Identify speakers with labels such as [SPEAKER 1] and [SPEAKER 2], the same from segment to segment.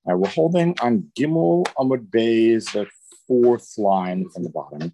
[SPEAKER 1] We're holding on Gimel Amud Beis, the fourth line from the bottom.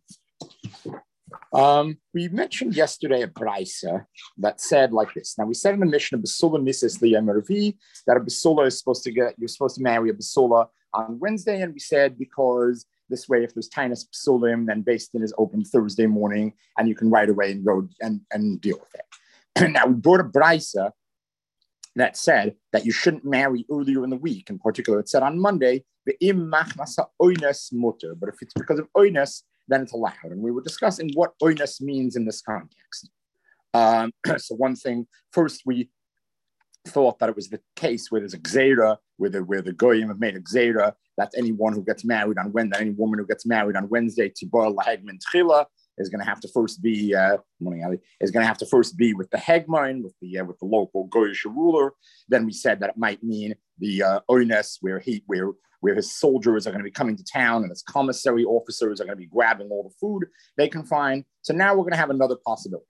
[SPEAKER 1] We mentioned yesterday a brisa that said like this. Now we said in the Mishnah, Basula Mises Liyam Revi, that a Basula is you're supposed to marry a Basula on Wednesday, and we said because this way, if there's Tainus Basulim, then Beis Din is open Thursday morning, and you can right away and go and deal with it. Now we brought a brisa that said that you shouldn't marry earlier in the week. In particular, it said on Monday, the im machmasa oines mutter, but if it's because of oines, then it's allowed. And we were discussing what oines means in this context. So one thing, first we thought that it was the case where there's a gzeira, where the goyim have made a gzeira, that anyone who gets married on Wednesday, any woman who gets married on Wednesday, tibor lahegman tchila, is going to have to first be with the hegman, with the local goyish ruler. Then we said that it might mean the oines, where his soldiers are going to be coming to town and his commissary officers are going to be grabbing all the food they can find. So now we're going to have another possibility.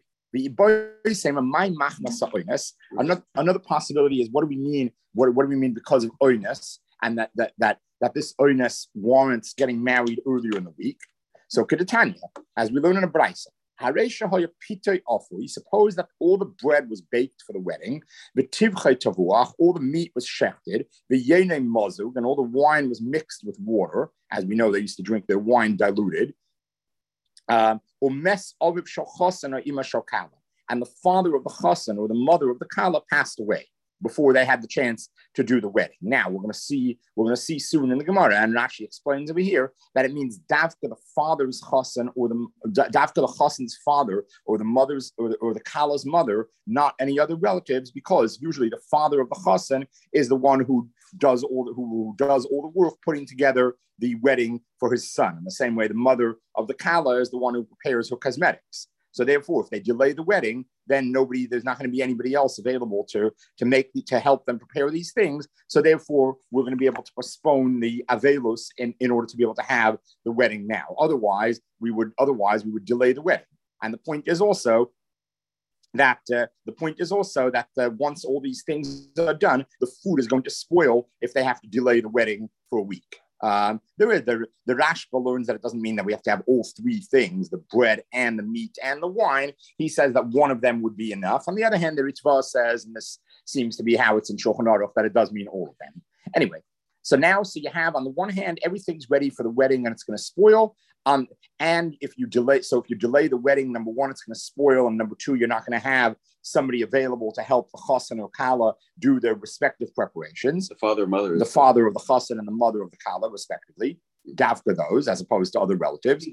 [SPEAKER 1] Another possibility is what do we mean? What do we mean because of oines, and that this oines warrants getting married earlier in the week? So Kedatanya, as we learn in a brisa, suppose that all the bread was baked for the wedding, all the meat was shechted, and all the wine was mixed with water. As we know, they used to drink their wine diluted. And the father of the chassan or the mother of the kala passed away before they had the chance to do the wedding. Now we're going to see soon in the Gemara, and Rashi explains over here that it means davka the father's chassan or davka the chassan's father or the mother's or the kala's mother, not any other relatives, because usually the father of the chassan is the one who does all the work putting together the wedding for his son. In the same way, the mother of the kala is the one who prepares her cosmetics. So therefore, if they delay the wedding, then there's not going to be anybody else available to help them prepare these things. So therefore, we're going to be able to postpone the avelos in order to be able to have the wedding now. Otherwise, we would delay the wedding. And the point is also that once all these things are done, the food is going to spoil if they have to delay the wedding for a week. The Rashba learns that it doesn't mean that we have to have all three things, the bread and the meat and the wine. He says that one of them would be enough. On the other hand, the Ritva says, and this seems to be how it's in Shulchan Aruch, that it does mean all of them. Anyway, so you have on the one hand, everything's ready for the wedding and it's going to spoil. And if you delay the wedding, number one, it's going to spoil, and number two, you're not going to have somebody available to help the chassan or kala do their respective preparations. The father of the chassan and the mother of the kala, respectively, davka those, as opposed to other relatives,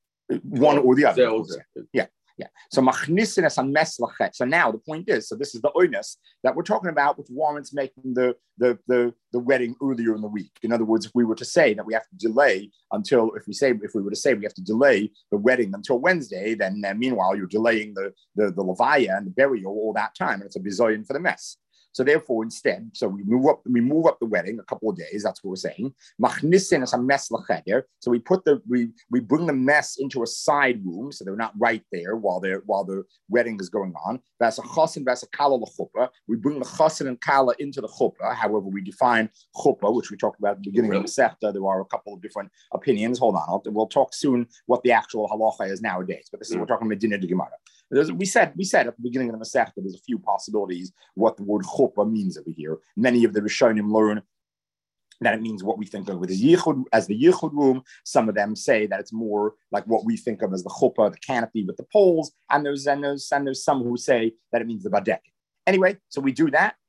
[SPEAKER 1] one or the other. Yeah. So machnisin on meslachet. So now the point is, so this is the oinus that we're talking about, which warrants making the wedding earlier in the week. In other words, if we were to say that we have to delay until, if we were to say we have to delay the wedding until Wednesday, then meanwhile you're delaying the levaya and the burial all that time, and it's a bizoyin for the mess. So therefore, instead, we move up the wedding a couple of days. That's what we're saying. Machnisin is a mess lacheder. So we bring the mess into a side room, so they're not right there while the wedding is going on. That's a chassan, that's a kala l'chuppah. We bring the chassan and kala into the chuppah. However, we define chuppah, which we talked about at the beginning of the Masechta. There are a couple of different opinions. Hold on, we'll talk soon what the actual halacha is nowadays. But this is we're talking about Medina de Gemara. We said at the beginning of the Masechta there's a few possibilities what the word chuppah means over here. Many of the Rishonim learn that it means what we think of as the yichud room. Some of them say that it's more like what we think of as the chuppah, the canopy with the poles, and there's some who say that it means the badek. Anyway, so we do that.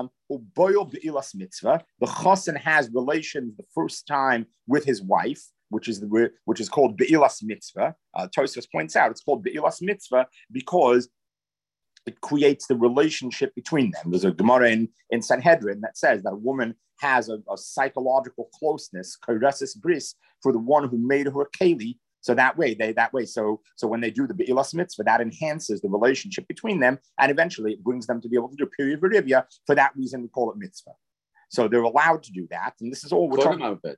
[SPEAKER 1] Uboil be'ilas mitzvah. The chassan has relations the first time with his wife, which is called be'ilas mitzvah. Tosfos points out it's called be'ilas mitzvah because it creates the relationship between them. There's a Gemara in Sanhedrin that says that a woman has a psychological closeness, kairesis bris, for the one who made her a keli. So so when they do the be'ilas mitzvah, that enhances the relationship between them, and eventually it brings them to be able to do period v'rivya. For that reason, we call it mitzvah. So they're allowed to do that, and this is all we're talking about.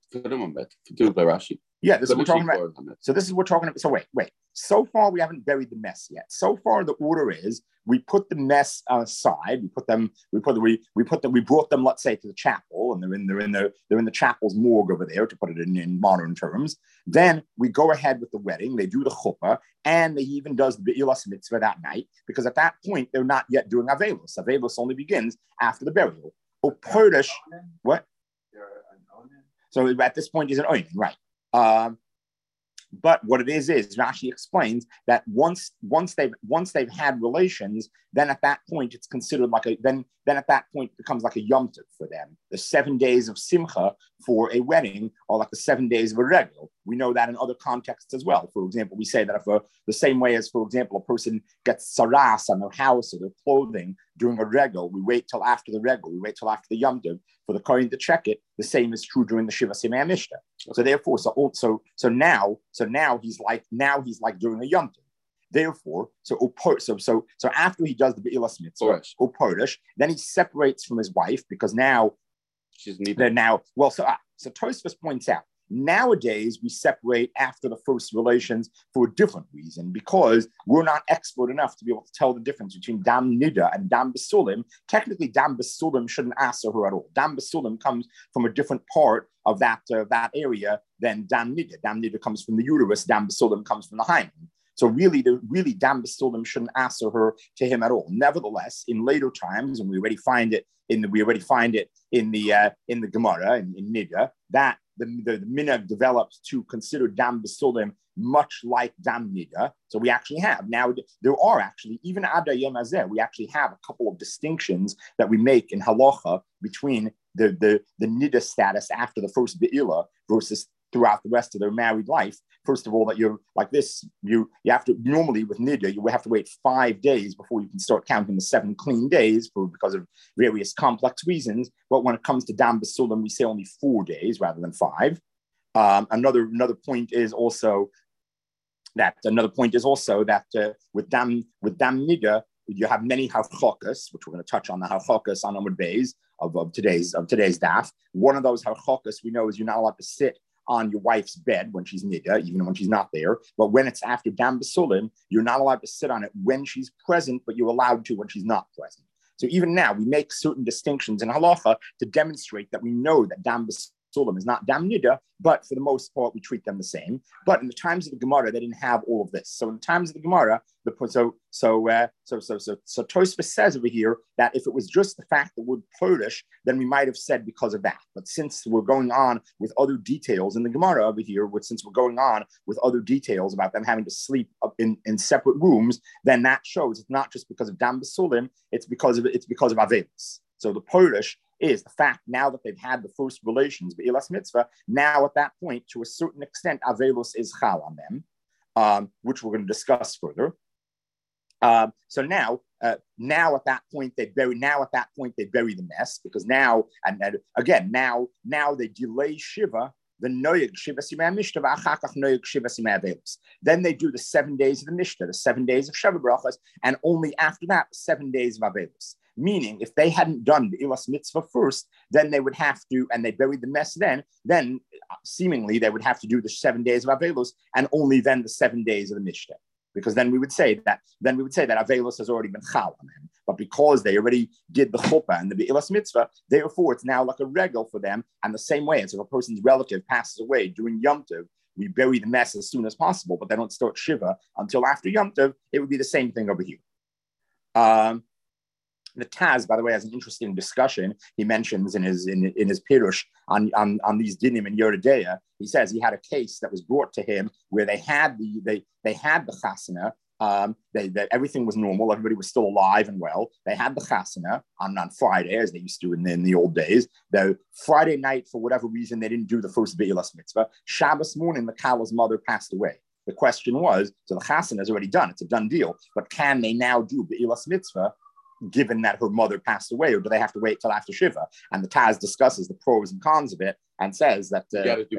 [SPEAKER 1] Do by Rashi. Yeah, this is what we're talking about. So this is what we're talking about. So wait. So far, we haven't buried the mess yet. So far, the order is we put the mess aside. We brought them, let's say, to the chapel, and they're in the chapel's morgue over there, to put it in modern terms. Then we go ahead with the wedding. They do the chuppah, and they even does the be'ilas mitzvah that night, because at that point they're not yet doing avelus. Avelus only begins after the burial. Purdish, what? So at this point, he's an oinen, right? But what it is Rashi explains that once they've had relations, then at that point it's considered like then at that point it becomes like a yom tov for them. The 7 days of simcha for a wedding are like the 7 days of a regel. We know that in other contexts as well. For example, we say that if the same way as, for example, a person gets saras on their house or their clothing during a regel, we wait till after the regel, we wait till after the yom tov for the kohen to check it. The same is true during the Shiva Simei Mishnah. So therefore, so now he's like during a yom tov. Therefore, so after he does the be'ilas mitzvah, Purdish, then he separates from his wife, because now
[SPEAKER 2] she's neither.
[SPEAKER 1] So Tosfos points out, nowadays we separate after the first relations for a different reason, because we're not expert enough to be able to tell the difference between dam nida and dam besulim. Technically, dam besulim shouldn't answer her at all. Dam besulim comes from a different part of that area than dam nida. Dam nida comes from the uterus. Dam besulim comes from the hymen. So really dam besulim shouldn't answer her to him at all. Nevertheless, in later times, and we already find it in the Gemara in Nida, that the minhag developed to consider dam besulim much like dam nida. So we actually have now, there are actually, even Ada Yom Hazeh, we actually have a couple of distinctions that we make in halacha between the nida status after the first be'ilah versus throughout the rest of their married life. First of all, that you're like this, you have to, normally with nida, you have to wait 5 days before you can start counting the 7 clean days because of various complex reasons. But when it comes to dam besulim, we say only 4 days rather than 5. Another point is also that with dam nida, you have many harchokas, which we're going to touch on the harchokas on Amud Beis of today's daf. One of those harchokas we know is you're not allowed to sit on your wife's bed when she's nida, even when she's not there. But when it's after dam besulim, you're not allowed to sit on it when she's present, but you're allowed to when she's not present. So even now, we make certain distinctions in halacha to demonstrate that we know that dam besulim is not dam nida, but for the most part, we treat them the same. But in the times of the Gemara, they didn't have all of this. So in the times of the Gemara, so Tosfos says over here that if it was just the fact that we're Purdish, then we might have said because of that. But since we're going on with other details in the Gemara over here, since we're going on with other details about them having to sleep up in separate rooms, then that shows it's not just because of dam besulim, it's because of avelus. So the Purdish is the fact now that they've had the first relations, be'ilas mitzvah, now at that point, to a certain extent, avelus is chal on them, which we're going to discuss further. So now at that point they bury the mess, because now they delay Shiva, the noyeg Shiva Simei Mishnah, v'achakach noyeg Shiva Simei Avelus. Then they do the 7 days of the Mishnah, the 7 days of Sheva Brachas, and only after that 7 days of Avelus. Meaning, if they hadn't done the Ilas Mitzvah first, then they would have to, and they buried the mess then seemingly they would have to do the 7 days of Avelus, and only then the 7 days of the Mishnah. Because then we would say that Avelus has already been chal on them. But because they already did the chuppah and the Ilas Mitzvah, therefore it's now like a regel for them. And the same way as if a person's relative passes away during Yom Tov, we bury the mess as soon as possible, but they don't start Shiva until after Yom Tov. It would be the same thing over here. The Taz, by the way, has an interesting discussion. He mentions in his Pirush on these dinim in Yeridea. He says he had a case that was brought to him where they had the chasana. Everything was normal. Everybody was still alive and well. They had the chasana on Friday, as they used to in the old days. The Friday night, for whatever reason, they didn't do the first be'ilas mitzvah. Shabbos morning, the Kala's mother passed away. The question was, so the chasana is already done. It's a done deal. But can they now do be'ilas mitzvah, given that her mother passed away, or do they have to wait till after Shiva? And the Taz discusses the pros and cons of it and says that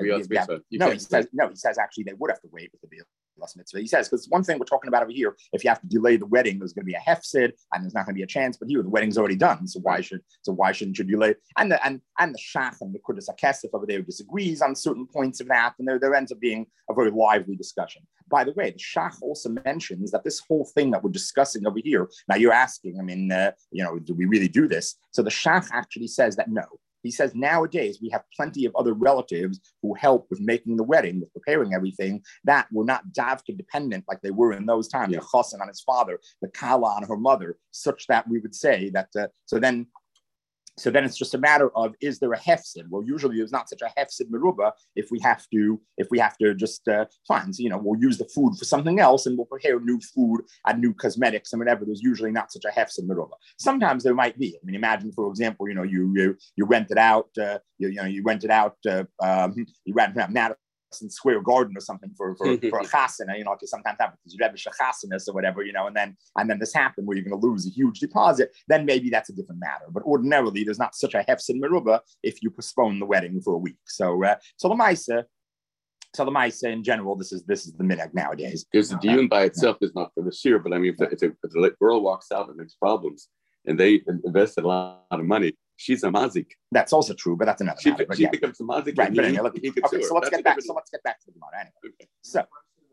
[SPEAKER 1] he says actually they would have to wait with the Be'ilas Mitzvah. He says, because one thing we're talking about over here, if you have to delay the wedding, there's going to be a hefsid and there's not going to be a chance. But here, the wedding's already done, so why shouldn't you delay? And the Shach and the Kudas HaKesef over there disagrees on certain points of that, and there ends up being a very lively discussion. By the way, the Shach also mentions that this whole thing that we're discussing over here. Now you're asking, do we really do this? So the Shach actually says that no. he says nowadays we have plenty of other relatives who help with making the wedding, with preparing everything, that were not davka dependent like they were in those times. The chassan on his father, the kala on her mother, such that we would say that. So then it's just a matter of, is there a hefsid? Well, usually there's not such a hefsid meruba if we have to just fine. So, we'll use the food for something else and we'll prepare new food and new cosmetics and whatever. There's usually not such a hefsid meruba. Sometimes there might be. I mean, imagine, for example, you rented out you rented out Madison Square Garden or something for a chasana, because sometimes happens because you have a chasanas or whatever, and then this happened where you're going to lose a huge deposit, then maybe that's a different matter. But ordinarily, there's not such a hefsin meruba if you postpone the wedding for a week. So the Maisa in general, this is the minhag nowadays.
[SPEAKER 2] There's the diyun by itself is not for the shir, but I mean, if the girl walks out and makes problems, and they invested a lot of money, she's a mazik.
[SPEAKER 1] That's also true, but that's another matter.
[SPEAKER 2] She becomes a mazik.
[SPEAKER 1] Right, but anyway, so let's get back to the Gemara anyway. Okay. So.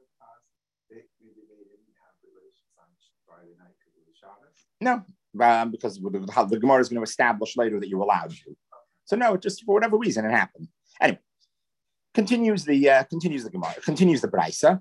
[SPEAKER 1] No, because the Gemara is going to establish later that you're allowed to. So no, just for whatever reason it happened. Anyway, continues the Gemara, continues the Braisa.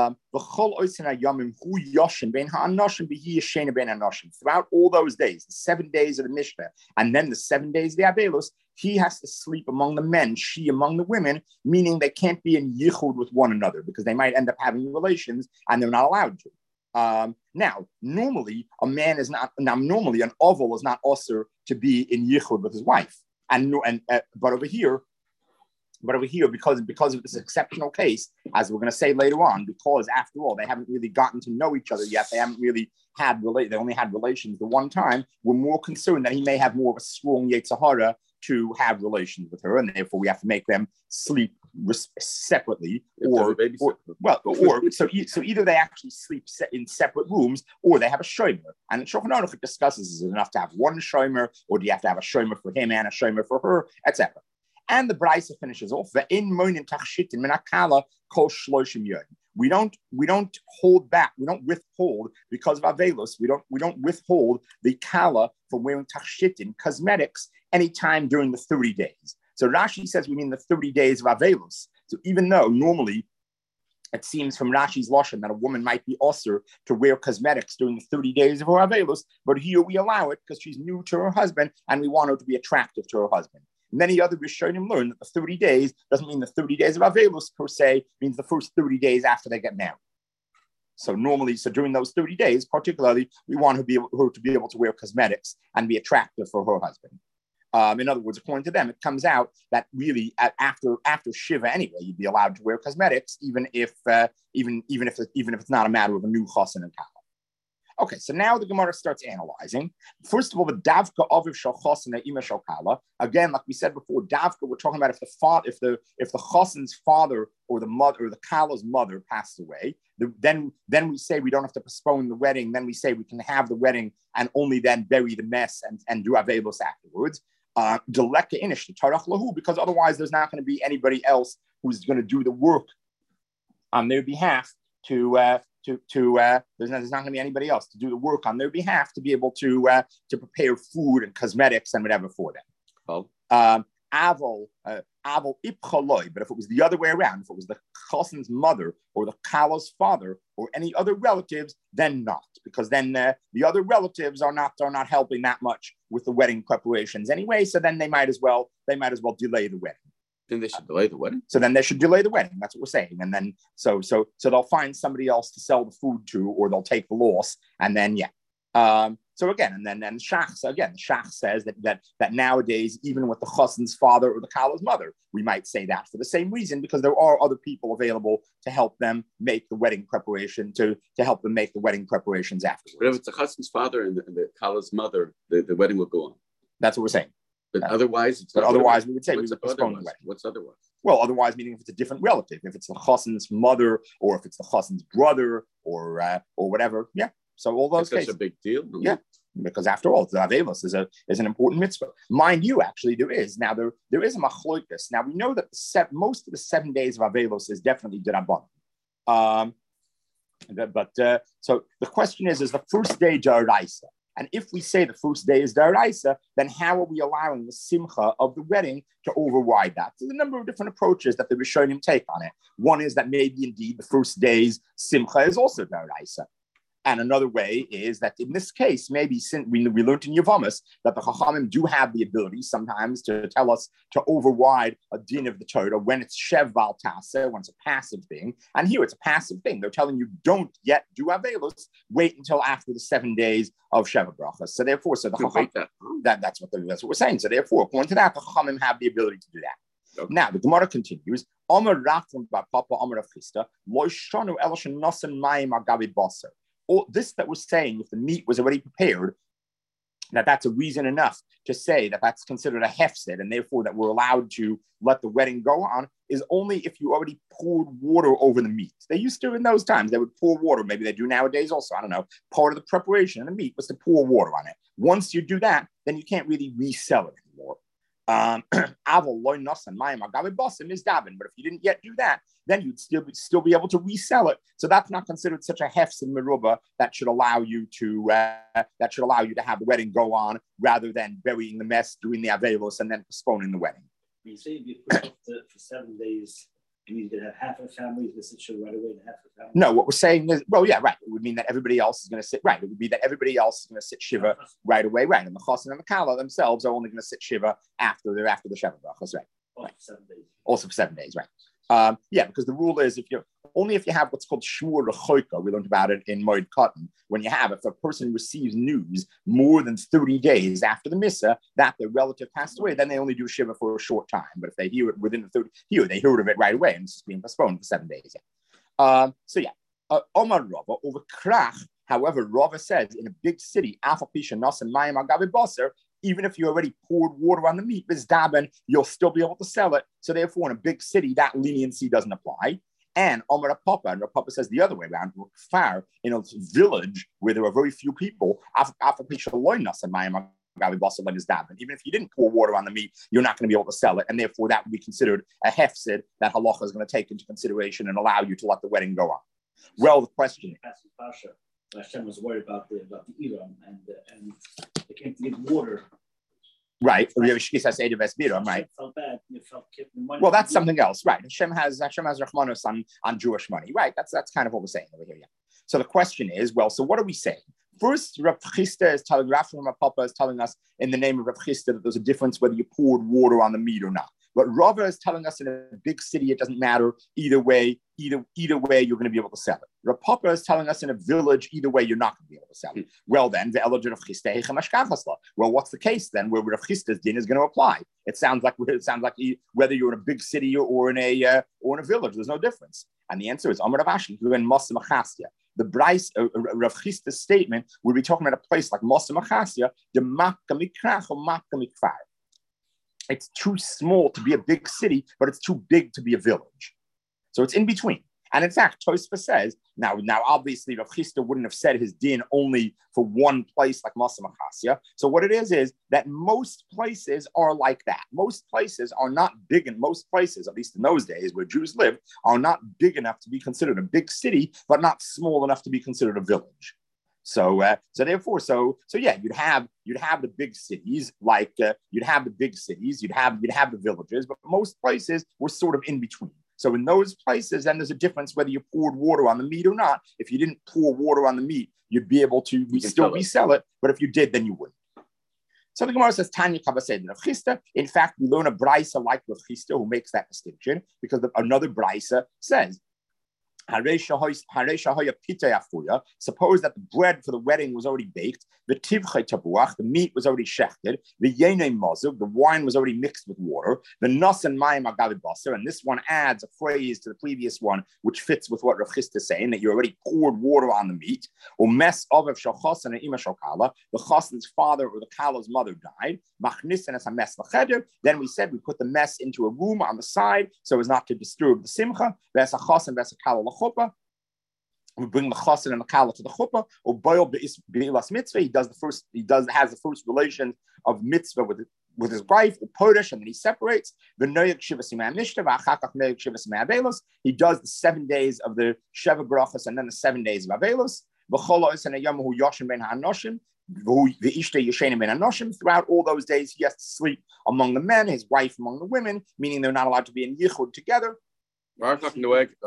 [SPEAKER 1] Throughout all those days, the 7 days of the Mishnah, and then the 7 days of the Avelos, he has to sleep among the men, she among the women, meaning they can't be in yichud with one another because they might end up having relations and they're not allowed to. Now, normally normally an oval is not usher to be in yichud with his wife, but over here, because of this exceptional case, as we're going to say later on, because after all, they haven't really gotten to know each other yet. They haven't really they only had relations the one time. We're more concerned that he may have more of a strong Yetzer Hara to have relations with her, and therefore we have to make them sleep separately, so either they actually sleep in separate rooms, or they have a shomer. And the Shulchan Aruch discusses: is it enough to have one shomer, or do you have to have a shomer for him and a shomer for her, etc. And the Braisa finishes off. We don't hold back. We don't withhold because of Avelos. We don't withhold the kala for wearing tachshitin, cosmetics, anytime during the 30 days. So Rashi says we mean the 30 days of Avelos. So even though normally it seems from Rashi's lashon that a woman might be usher to wear cosmetics during the 30 days of her Avelos, but here we allow it because she's new to her husband and we want her to be attractive to her husband. Many other Rishonim learn that the 30 days doesn't mean the 30 days of Avelos per se, means the first 30 days after they get married. So during those 30 days, particularly, we want her to be able to wear cosmetics and be attractive for her husband. In other words, according to them, it comes out that really after Shiva anyway, you'd be allowed to wear cosmetics, even if it's not a matter of a new chassan and kala. Okay, so now the Gemara starts analyzing. First of all, the davka aviv shel chassan ima shel kala. Again, like we said before, davka, we're talking about if the chassan's father or the mother or the kala's mother passed away, then we say we don't have to postpone the wedding. Then we say we can have the wedding and only then bury the mess and do avelos afterwards. Because otherwise there's not going to be anybody else who's going to do the work on their behalf there's not going to be anybody else to do the work on their behalf to be able to prepare food and cosmetics and whatever for them. Aval ipchaloi, but if it was the other way around, if it was the chassan's mother or the kala's father or any other relatives, then not, because then the other relatives are not helping that much with the wedding preparations anyway. So then they might as well delay the wedding.
[SPEAKER 2] Then they should delay the wedding.
[SPEAKER 1] So then they should delay the wedding. That's what we're saying. And then so they'll find somebody else to sell the food to, or they'll take the loss. And then so again, and then Shach. So again, the Shach says that nowadays, even with the chassan's father or the kala's mother, we might say that for the same reason, because there are other people available to help them make the wedding preparation, to help them make the wedding preparations afterwards.
[SPEAKER 2] But if it's the chassan's father and the kala's mother, the wedding will go on.
[SPEAKER 1] That's what we're saying.
[SPEAKER 2] But otherwise,
[SPEAKER 1] we would say we would postpone the wedding.
[SPEAKER 2] What's otherwise?
[SPEAKER 1] Well, otherwise meaning if it's a different relative, if it's the chassan's mother, or if it's the chassan's brother, or whatever. Yeah. So all those cases.
[SPEAKER 2] That's a big deal.
[SPEAKER 1] Yeah, because after all, the Avelos is an important mitzvah. Mind you, actually, there is a machloikus. Now we know that most of the 7 days of Avelos is definitely d'Rabbanan. So the question is the first day d'Oraisa? And if we say the first day is Daraisa, then how are we allowing the simcha of the wedding to override that? There's a number of different approaches that the Rishonim take on it. One is that maybe indeed the first day's simcha is also Daraisa. And another way is that in this case, maybe since we learned in Yevamos that the Chachamim do have the ability sometimes to tell us to override a din of the Torah when it's Shev Val Tase, when it's a passive thing. And here it's a passive thing. They're telling you don't yet do Avelos, wait until after the 7 days of Sheva Brachas. So therefore, the Chachamim, that's what we're saying. So therefore, according to that, the Chachamim have the ability to do that. Okay. Now, the Gemara continues, Omer Rachman Bar Papa Omer Rav Chisda, Lo Shanu Eloshen Nosen Mayim Agavi Basar. Or this that we're saying, if the meat was already prepared, that's a reason enough to say that that's considered a hefset, and therefore that we're allowed to let the wedding go on, is only if you already poured water over the meat. They used to in those times, they would pour water. Maybe they do nowadays also, I don't know. Part of the preparation of the meat was to pour water on it. Once you do that, then you can't really resell it anymore. But if you didn't yet do that, then you'd still be able to resell it. So that's not considered such a hefsin meruba that should allow you to have the wedding go on rather than burying the mess, doing the avelos, and then postponing the wedding.
[SPEAKER 3] You say you put up for 7 days, and you could have half a family to sit right away and half a family.
[SPEAKER 1] No, what we're saying is, well, yeah, right. It would mean that everybody else is going to sit right. It would be that everybody else is going to sit shiva right away, right? And the chassan and the kala themselves are only going to sit shiva after the sheva brachas, right?
[SPEAKER 3] Also 7 days.
[SPEAKER 1] Also for 7 days, right? Because the rule is if you have what's called shmur rechoika, we learned about it in Moed Katan, if a person receives news more than 30 days after the missa that their relative passed away, then they only do shiva for a short time. But if they hear it within the 30, they heard of it right away, and it's just being postponed for 7 days. Omar Rava over Krach, however, Rava says in a big city, even if you already poured water on the meat, you'll still be able to sell it. So therefore, in a big city, that leniency doesn't apply. And Omar Papa, and Papa says the other way around, far in a village where there are very few people, even if you didn't pour water on the meat, you're not going to be able to sell it. And therefore, that would be considered a hefsid that halacha is going to take into consideration and allow you to let the wedding go on. Well, the question is,
[SPEAKER 3] Hashem was worried about the Iram and they came to get water.
[SPEAKER 1] Right. Right. Well, that's something else. Right. Hashem has Rachmanos on Jewish money. Right. That's kind of what we're saying over here. Yeah. So the question is, well, so what are we saying? First, Rav Chisda is telling, Rav Papa is telling us in the name of Rav Chisda that there's a difference whether you poured water on the meat or not. But Rava is telling us in a big city, it doesn't matter. Either way, you're going to be able to sell it. Rav Papa is telling us in a village, either way, you're not going to be able to sell it. Well, then, what's the case then where Rav Chisda's din is going to apply? It sounds like whether you're in a big city or in a village, there's no difference. And the answer is Amar Rav Ashi, who in Masa Machasya. The Bryce, Rav Chisda's statement, we'll be talking about a place like Masa Machasya, the Makka Mikrach or Makka Mikfar. It's too small to be a big city, but it's too big to be a village. So it's in between. And in fact, Tosfos says, now obviously Rav Chisda wouldn't have said his din only for one place like Masa Machasya. So what it is that most places are like that. Most places are not big, and most places, at least in those days where Jews lived, are not big enough to be considered a big city, but not small enough to be considered a village. So therefore, you'd have the big cities, you'd have the villages, but most places were sort of in between. So in those places, then there's a difference whether you poured water on the meat or not. If you didn't pour water on the meat, you'd be able to still resell it, but if you did, then you wouldn't. So the Gemara says, Tanya Kabased Rav Chisda. In fact, we learn a brisa like Rav Chisda who makes that distinction, because another brisa says, suppose that the bread for the wedding was already baked, the meat was already shechted, the wine was already mixed with water, and this one adds a phrase to the previous one, which fits with what Rav Chisda is saying, that you already poured water on the meat. The chassan's father or the kala's mother died. Then we said we put the mess into a room on the side so as not to disturb the simcha. We bring the chassan and the kala to the chuppah, or boil be'ilas mitzvah. He has the first relation of mitzvah with his wife, or podesh, and then he separates. He does the 7 days of the Sheva Brachas and then the 7 days of Avelos. Throughout all those days, he has to sleep among the men, his wife among the women, meaning they're not allowed to be in yichud together. Yeah, that's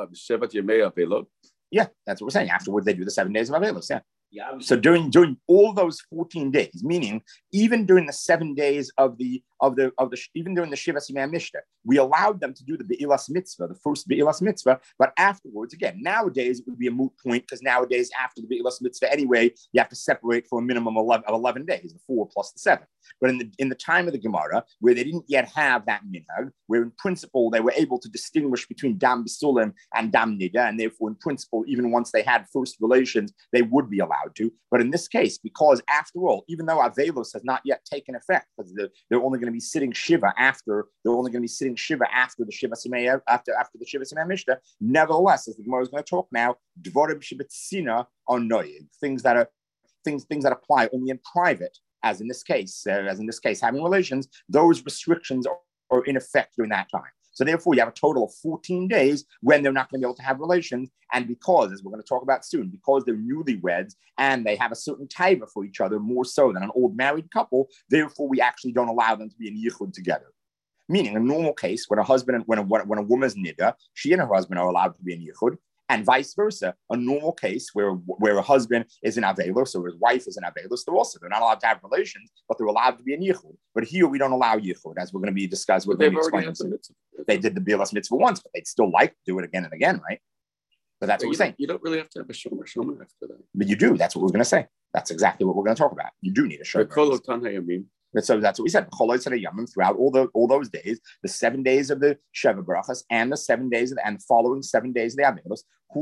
[SPEAKER 1] what we're saying. Afterwards, they do the 7 days of Avelos. Yeah.
[SPEAKER 3] Yeah.
[SPEAKER 1] So during all those 14 days, meaning even during the 7 days even during the Shiva Simei Mishnah, we allowed them to do the Be'ilas Mitzvah, the first Be'ilas Mitzvah. But afterwards, again, nowadays it would be a moot point because nowadays after the Be'ilas Mitzvah anyway, you have to separate for a minimum of 11 days, the 4 plus the 7. But in the time of the Gemara, where they didn't yet have that minhag, where in principle they were able to distinguish between Dam B'Sulim and Dam Nida, and therefore in principle, even once they had first relations, they would be allowed to. But in this case, because after all, even though Avelos has not yet taken effect, because they're only going to be sitting Shiva after the Shiva Simei after the Shiva Simei Mishnah. Nevertheless, as the Gemara is going to talk now, Dvorim Shibetzina are noyig, things that apply only in private. As in this case, having relations, those restrictions are in effect during that time. So therefore, you have a total of 14 days when they're not going to be able to have relations. And because, as we're going to talk about soon, because they're newlyweds and they have a certain taiva for each other more so than an old married couple, therefore we actually don't allow them to be in yichud together. Meaning, in a normal case, when a woman's nida, she and her husband are allowed to be in yichud. And vice versa, a normal case where a husband is in Avelos or his wife is in Avelos, they're not allowed to have relations, but they're allowed to be in Yichud. But here we don't allow Yichud, as we're going to be discussing. They did the Be'ilas Mitzvah once, but they'd still like to do it again and again, right? But that's what we're saying.
[SPEAKER 2] You don't really have to have a shomer after that.
[SPEAKER 1] But you do. That's what we're going to say. That's exactly what we're going to talk about. You do need a shomer. So that's what we said. Throughout all those days, the 7 days of the Sheva Brachas and the 7 days and the following 7 days of the Avelos,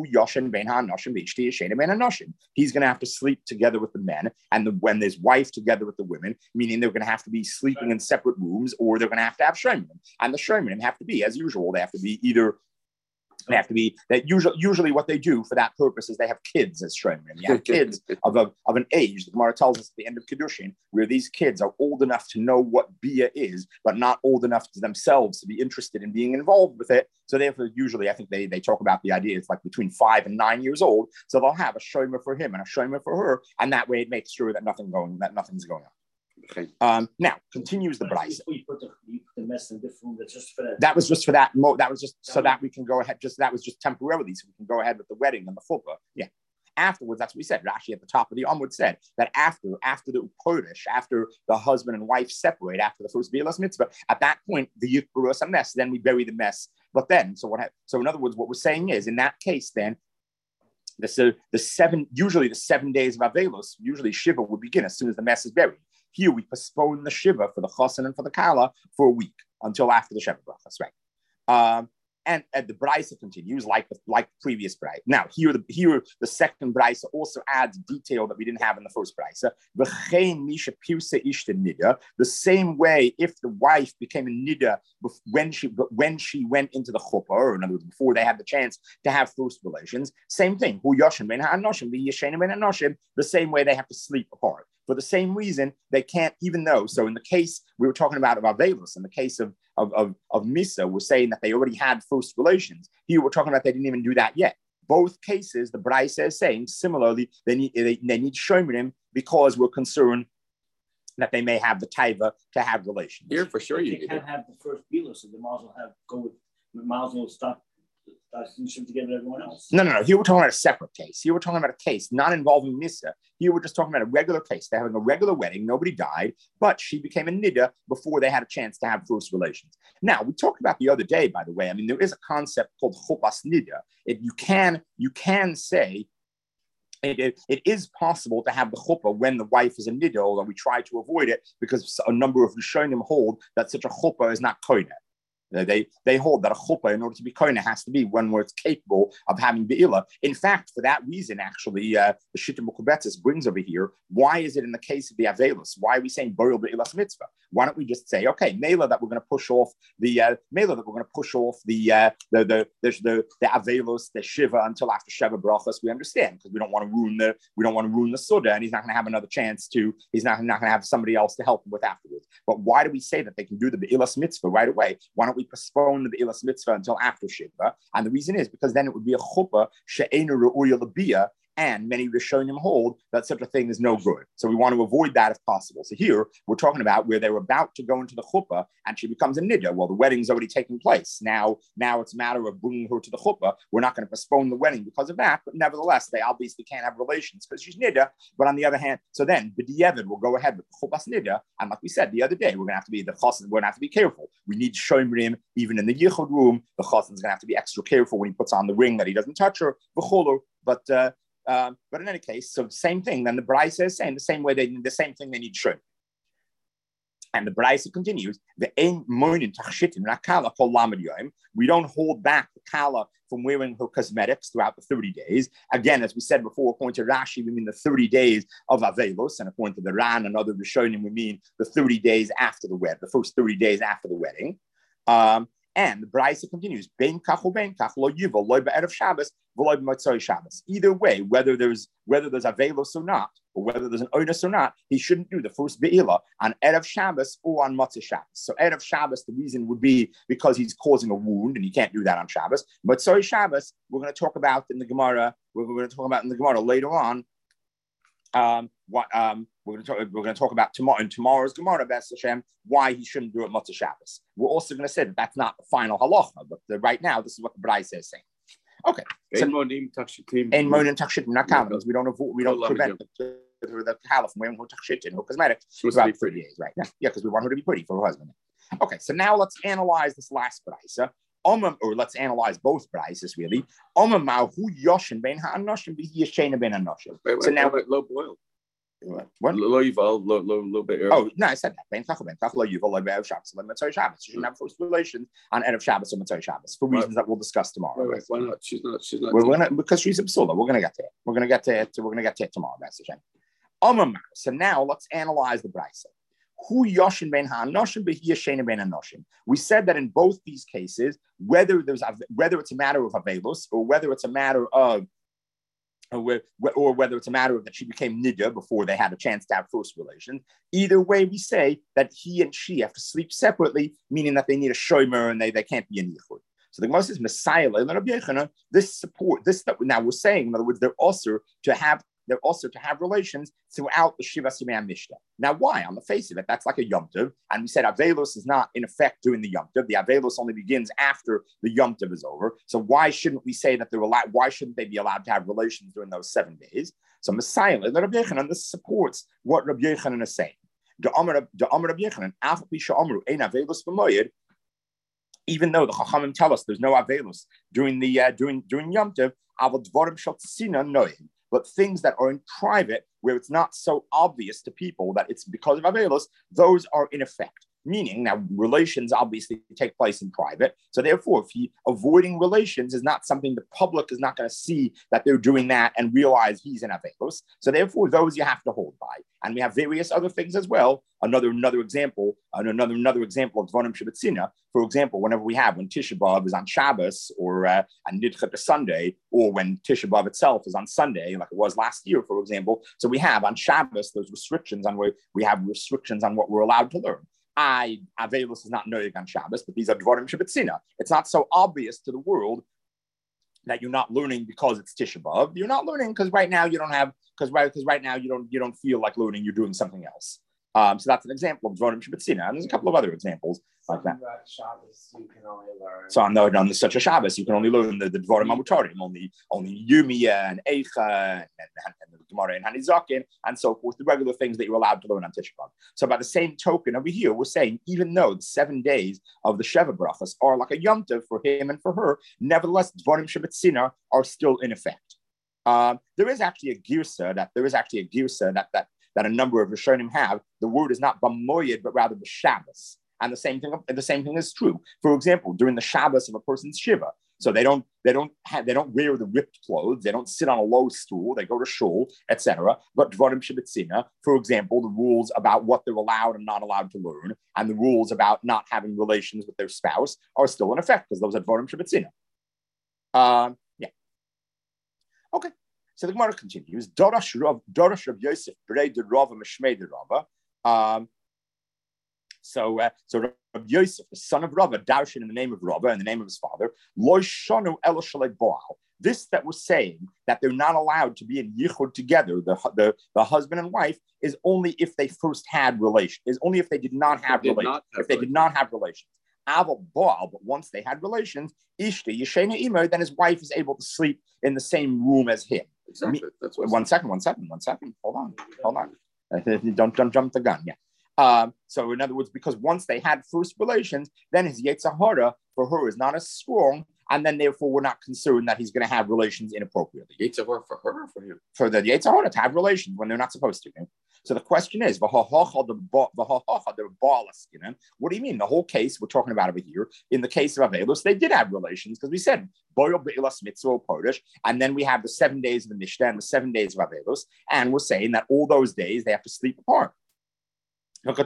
[SPEAKER 1] he's going to have to sleep together with the men, and when his wife together with the women, meaning they're going to have to be sleeping in separate rooms, or they're going to have shomerim. And the shomerim have to be, as usual, they have to be that usually what they do for that purpose is they have kids as shreimim. You have kids of an age. The Gemara tells us at the end of Kiddushin, where these kids are old enough to know what bia is, but not old enough to themselves to be interested in being involved with it. So therefore, usually I think they talk about the idea it's like between 5 and 9 years old. So they'll have a shomer for him and a shomer for her, and that way it makes sure that nothing's going on. Okay. Now continues the Braisa.
[SPEAKER 3] You put the mess in a different room. That's just for that.
[SPEAKER 1] That was just for that. That was just so that we can go ahead. That was just temporarily, so we can go ahead with the wedding and the chuppah. Yeah. Afterwards, that's what we said. Rashi at the top of the Amud said that after the Upodesh, after the husband and wife separate, after the first Be'ilas Mitzvah, at that point the Yikburus a mess. Then we bury the mess. But then, so in other words, what we're saying is, in that case, then. Usually the 7 days of Avelos, usually Shiva would begin as soon as the mess is buried. Here we postpone the Shiva for the Chosin and for the Kala for a week until after the Sheva Brachas, right? And the Braisa continues like the previous Braisa. Now, here the second Braisa also adds detail that we didn't have in the first Braisa. The same way, if the wife became a nida when she went into the chuppah, or in other words, before they had the chance to have first relations, same thing. The same way they have to sleep apart. For the same reason, they can't, even though. So in the case we were talking about Avelos, in the case of Misa, we're saying that they already had first relations. Here we're talking about they didn't even do that yet. Both cases, the Braisa is saying similarly, they need shomerim because we're concerned that they may have the taiva to have relations.
[SPEAKER 2] Here for sure,
[SPEAKER 3] you can't have the first bilos, so the Mazel will stop. Together with everyone else.
[SPEAKER 1] No. Here we're talking about a separate case. Here we're talking about a case not involving Misa. Here we're just talking about a regular case. They're having a regular wedding. Nobody died, but she became a nida before they had a chance to have first relations. Now, we talked about the other day, by the way. I mean, there is a concept called chupas nida. You can say it is possible to have the chuppah when the wife is a nida, although we try to avoid it because a number of Rishonim hold that such a chuppah is not koineh. They hold that a chuppah, in order to be koineh, has to be one where it's capable of having be'ilah. In fact, for that reason, actually, the Shita Mukubetzis brings over here, why is it in the case of the Avelos? Why are we saying Boril Be'ilas Mitzvah? Why don't we just say, okay, Mela that we're going to push off the Avelos, the Shiva until after Sheva Brachas? We understand because we don't want to ruin the Suda, and he's not going to have another chance to. He's not going to have somebody else to help him with afterwards. But why do we say that they can do the Be'ilas Mitzvah right away? Why don't we postpone the Be'ilas Mitzvah until after Shiva? And the reason is because then it would be a chuppah she'einu re'uya l'bia, And many Rishonim hold that such a thing is no good. So we want to avoid that if possible. So here we're talking about where they're about to go into the chuppah and she becomes a niddah. Well, the wedding's already taken place. Now it's a matter of bringing her to the chuppah. We're not going to postpone the wedding because of that, but nevertheless, they obviously can't have relations because she's niddah. But on the other hand, so then b'diavad will go ahead with chuppah's niddah. And like we said the other day, we're going to have to be the chassan. We're going to have to be careful. We need shomrim even in the yichud room. The chassan's going to have to be extra careful when he puts on the ring that he doesn't touch her. But in any case, so same thing. Then the Braisa is saying the same way they need the same thing they need shrimp. And the Braisa continues: we don't hold back the kala from wearing her cosmetics throughout the 30 days. Again, as we said before, according to Rashi, we mean the 30 days of Avelos, and according to the Ran and other Rishonim, we mean the 30 days after the wedding, the first 30 days after the wedding. And the Braisa continues, bein kach or bein kach lo yiva lo be'erev Shabbos v'lo b'motzei Shabbos. Either way, whether there's avelos or not, or whether there's an onus or not, he shouldn't do the first be'ilah on erev Shabbos or on motzei Shabbos. So erev Shabbos, the reason would be because he's causing a wound, and he can't do that on Shabbos. Motzei Shabbos, we're going to talk about in the Gemara. We're going to talk about in the Gemara later on. We're going to talk about tomorrow in tomorrow's Gemara, B'ez Hashem, why he shouldn't do it Motzei Shabbos. We're also going to say that that's not the final halacha, but right now this is what the Braisa is saying. Okay.
[SPEAKER 2] Ein monim takshitim.
[SPEAKER 1] We don't prevent the kala from wearing her takshitim, her cosmetics, throughout 30 days, right? Yeah, because we want her to be pretty for her husband. Okay, so now let's analyze this last Braisa. Or let's analyze both Braisas really. So now
[SPEAKER 2] low boil.
[SPEAKER 1] What?
[SPEAKER 2] Low bit early.
[SPEAKER 1] Oh no, I said that. You shouldn't have first relations on Erev Shabbos or Motzei Shabbos for reasons that we'll discuss tomorrow.
[SPEAKER 2] Right. Why not? She's not.
[SPEAKER 1] Because she's a psula. We're gonna get to it. We're gonna get to it tomorrow. So now let's analyze the Braisa. We said that in both these cases, whether it's a matter of Avelos or whether it's a matter of whether it's a matter of that she became niddah before they had a chance to have first relations, either way we say that he and she have to sleep separately, meaning that they need a shomer and they can't be in yichud. So the Gemara says Messiah this support this that now we're saying, in other words, they're also to have relations throughout the Shiva Simei Mishnah. Now, why? On the face of it, that's like a Yom Tov. And we said Avelos is not in effect during the Yom Tov. The Avelos only begins after the Yom Tov is over. So why shouldn't we say that they're allowed? Why shouldn't they be allowed to have relations during those 7 days? So Messiah, Rabbi Yochanan, this supports what Rabbi Yochanan is saying. Even though the Chachamim tell us there's no Avelos during Yom Tov, but things that are in private, where it's not so obvious to people that it's because of Avelos, those are in effect. Meaning, now relations obviously take place in private. So therefore, if avoiding relations is not something the public is not going to see that they're doing that and realize he's in Avelos. So therefore, those you have to hold by. And we have various other things as well. Another example of Dvarim Shabbatzina. For example, when Tisha B'Av is on Shabbos or on Nidcha to Sunday, or when Tisha B'Av itself is on Sunday, like it was last year, for example. So we have on Shabbos those restrictions on what we're allowed to learn. Avelos is not noyeg on Shabbos, but these are Dvarim Shabbatzina. It's not so obvious to the world that you're not learning because it's Tisha B'Av. You're not learning because right now you don't feel like learning. You're doing something else. So that's an example of Dvarim Shabbatzina, and there's a couple of other examples like that.
[SPEAKER 3] Shabbos, you can only learn.
[SPEAKER 1] So on such a Shabbos, you can only learn the Dvarim Amutarim, only Yumiyah and Eicha and the Gemara and Hanizakin and so forth, the regular things that you're allowed to learn on Tisha B'Av. So by the same token, over here, we're saying even though the 7 days of the Sheva Brachas are like a Yom Tov for him and for her, nevertheless, Dvarim Shabbatzina are still in effect. There is actually a girsa that a number of Rishonim have. The word is not b'moyed, but rather b'Shabbos. And the same thing is true. For example, during the Shabbos of a person's shiva, so they don't wear the ripped clothes, they don't sit on a low stool, they go to shul, etc. But Dvarim Shabbatzina, for example, the rules about what they're allowed and not allowed to learn, and the rules about not having relations with their spouse are still in effect because those are Dvarim Shabbatzina. Okay. So the Gemara continues. Dorash Rav Yosef Brei de Rava Mishmei de Rava. So Rav Yosef, the son of Rava, darshan in the name of Rava, in the name of his father, Lo Shanu Elo Shalei Boal. This that we're saying that they're not allowed to be in yichud together, the husband and wife, is only if they first had relations, is only if they did not have relations. If they did not have relations. Aval Baal, but once they had relations, Ishta Yeshena Imo, then his wife is able to sleep in the same room as him.
[SPEAKER 2] Exactly. That's what
[SPEAKER 1] one second. Hold on. Don't jump the gun. Yeah. So in other words, because once they had first relations, then his Yetzer Hara for her is not as strong, and then therefore we're not concerned that he's going to have relations inappropriately.
[SPEAKER 2] Yetzer Hara for her or for him?
[SPEAKER 1] For the Yetzer Hara to have relations when they're not supposed to. So the question is, what do you mean? The whole case we're talking about over here, in the case of Avelus, they did have relations because we said, and then we have the 7 days of the Mishnah and the 7 days of Avelus, and we're saying that all those days they have to sleep apart. The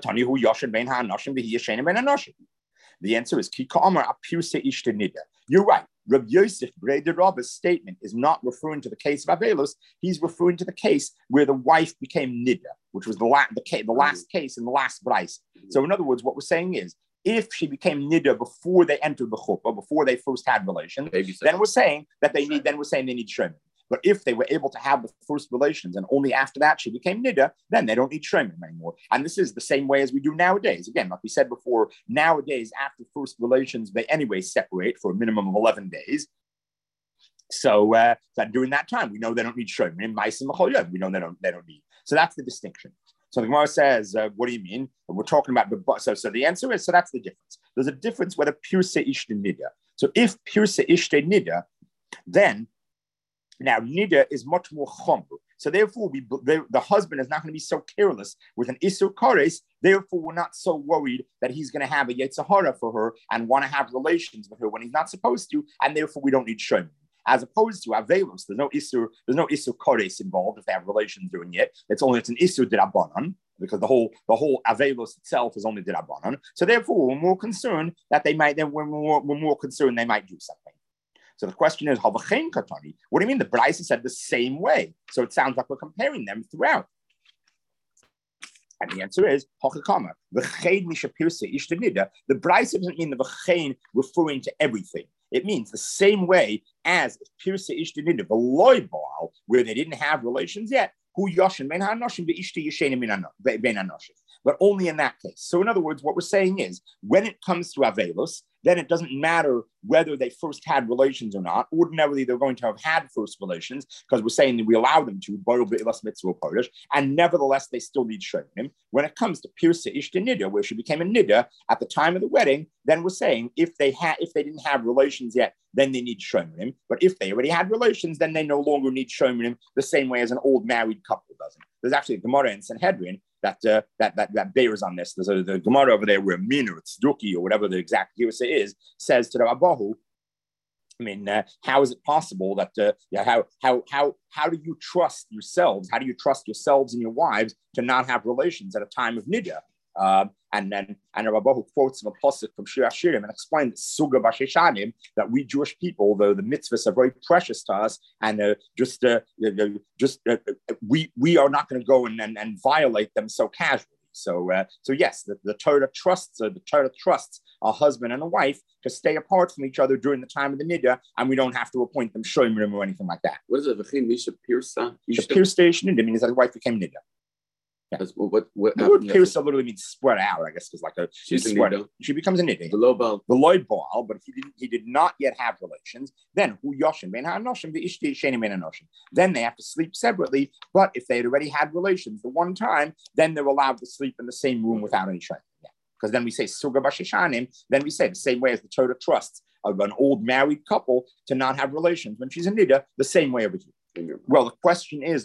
[SPEAKER 1] answer is, you're right. Rabbi Yosef Breder Rabba's statement is not referring to the case of Avelus. He's referring to the case where the wife became Nida, which was the last case in the last Brais. So in other words, what we're saying is, if she became Nida before they entered the chuppah, before they first had relations, then we're saying that they need Shemim. But if they were able to have the first relations and only after that she became Nida, then they don't need Shemim anymore. And this is the same way as we do nowadays. Again, like we said before, nowadays after first relations, they anyway separate for a minimum of 11 days. So during that time, we know they don't need Shemim. We know they don't need. So that's the distinction. So the Gemara says, what do you mean? We're talking about so the answer is, so that's the difference. There's a difference whether Pirse Ishte Nida. So if Pirse Ishte Nida, then now, Nida is much more chomer. So therefore, the husband is not going to be so careless with an Isur Kares. Therefore, we're not so worried that he's going to have a Yetzer Hara for her and want to have relations with her when he's not supposed to, and therefore we don't need Shemim. As opposed to Avelus, there's no Isur Kares involved if they have relations doing it. It's an Isur Dirabanan, because the whole Avelus itself is only Dirabanan. So therefore, we're more concerned that we're more concerned they might do something. So the question is, what do you mean? The Braisa said the same way. So it sounds like we're comparing them throughout. And the answer is, the Braisa doesn't mean the v'chein referring to everything. It means the same way as Pirsa Ishtanida, the loy baal, where they didn't have relations yet, but only in that case. So in other words, what we're saying is, when it comes to Avelus, then it doesn't matter whether they first had relations or not. Ordinarily, they're going to have had first relations because we're saying that we allow them to, and nevertheless, they still need Shemim. When it comes to Pirsa Ishta Nida, where she became a Nida at the time of the wedding, then we're saying if they didn't have relations yet, then they need Shemim. But if they already had relations, then they no longer need Shemim the same way as an old married couple doesn't. There's actually a Gemara in Sanhedrin that bears on this. There's the Gemara over there where Minu, Tzduki, or whatever the exact Girsa is, says to the Abahu, how is it possible that how do you trust yourselves? How do you trust yourselves and your wives to not have relations at a time of Nida? And Rabbahu quotes from a pasuk from Shir Hashirim and explains Suga Basheshanim, that we Jewish people, though the mitzvahs are very precious to us, and we are not going to go and violate them so casually. So yes, the Torah trusts a husband and a wife to stay apart from each other during the time of the Nida, and we don't have to appoint them shomerim or anything like that.
[SPEAKER 2] What is it? Misha Pirsa?
[SPEAKER 1] Pirsa Nida means that his wife became Nida. Yeah. What the word Pirsa literally means spread out, I guess, because she becomes a Nida. The loy baal, but he did not yet have relations. Then then they have to sleep separately. But if they had already had relations the one time, then they're allowed to sleep in the same room without any shame. Because then we say Suga Basheshanim, then we say the same way as the Torah trusts of an old married couple to not have relations when she's a Nida, the same way over here. Well, the question is,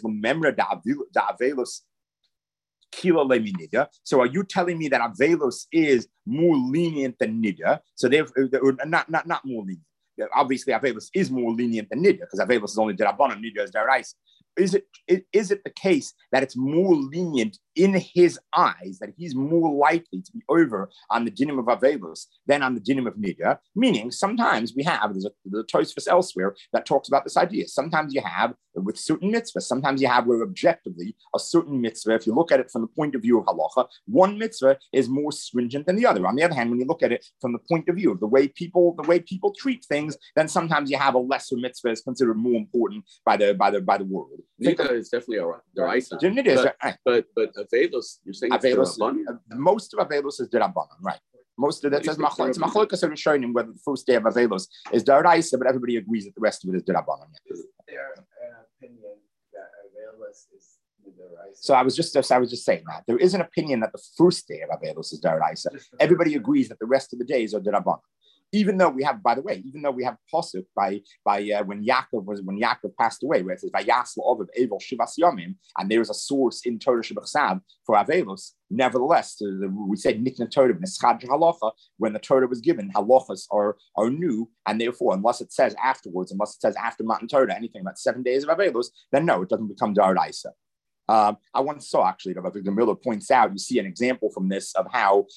[SPEAKER 1] so are you telling me that Avelus is more lenient than Nida? So they're not more lenient. Obviously, Avelus is more lenient than Nida because Avelus is only Derabanan, Nida is Deraisa. Is it the case that it's more lenient in his eyes that he's more likely to be over on the dinim of Avelos than on the dinim of Nida, meaning sometimes we have, there's a Tosfos elsewhere that talks about this idea. Sometimes you have with certain mitzvahs, sometimes you have where objectively a certain mitzvah, if you look at it from the point of view of halacha, one mitzvah is more stringent than the other. On the other hand, when you look at it from the point of view of the way people treat things, then sometimes you have a lesser mitzvah is considered more important by the world.
[SPEAKER 2] Nida is definitely a deraisa. But Avelos, you're saying
[SPEAKER 1] Avelos, most of Avelos is derabanan, right? Most of that says it's machlokas of Rishonim whether the first day of Avelos is deraisa, but everybody agrees that the rest of it is derabanan.
[SPEAKER 4] Their opinion that Avelos is deraisa.
[SPEAKER 1] So I was just saying that there is an opinion that the first day of Avelos is deraisa. Everybody agrees that the rest of the days are derabanan. Even though we have pasuk by when Yaakov passed away, where it says Vayasl Ovid Evel Shivas Yomim, and there is a source in Torah Shebachsav for Avelos. Nevertheless, we said Nikna Torah Neschad Halacha, when the Torah was given, halachas are new, and therefore, unless it says afterwards, unless it says after Matan Torah anything about 7 days of Avelos, then no, it doesn't become Daraisa. I once saw actually, Rabbi Victor Miller points out, you see an example from this of how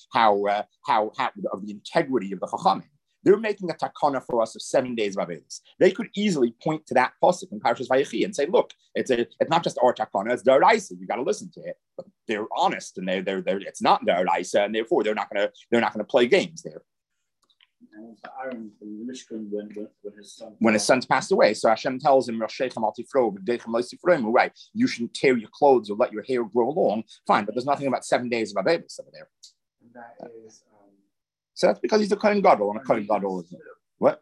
[SPEAKER 1] of the integrity of the Chachamim. They're making a takana for us of 7 days of Avelis. They could easily point to that pasuk in Parashas Vayechi and say, "Look, it's not just our takana; it's daraisa. You got to listen to it." But they're honest, and they're it's not daraisa, and therefore they're not gonna play games there.
[SPEAKER 3] And Aaron from Mishkan
[SPEAKER 1] when his sons passed away, so Hashem tells him, "Right, you shouldn't tear your clothes or let your hair grow long." Fine, but there's nothing about 7 days of Avelis over there.
[SPEAKER 4] And that is.
[SPEAKER 1] So that's because he's a Kohen Gadol, and a Kohen Gadol is what?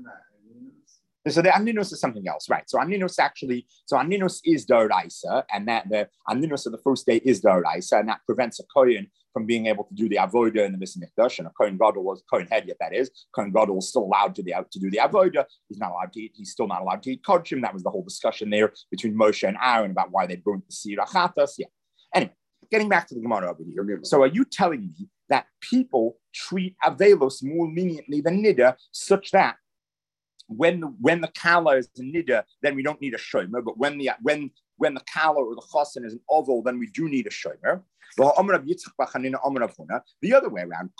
[SPEAKER 1] So the Aninus is something else, right? So Aninus is Daraisa, and that the Aninus of the first day is Daraisa, and that prevents a Kohen from being able to do the Avodah in the Missing Mikdash. And a Kohen Gadol was Kohen Hedyot, that is. Kohen Gadol is still allowed to do the Avodah. He's still not allowed to eat Kodshim. That was the whole discussion there between Moshe and Aaron about why they burnt the Sira Chatas. Yeah. Anyway, getting back to the Gemara over here. So are you telling me that people treat Avelos more leniently than Nida, such that when the Kala is a Nida, then we don't need a Shomer, but when the Kala or the Chosin is an Oval, then we do need a Shomer. The other way around,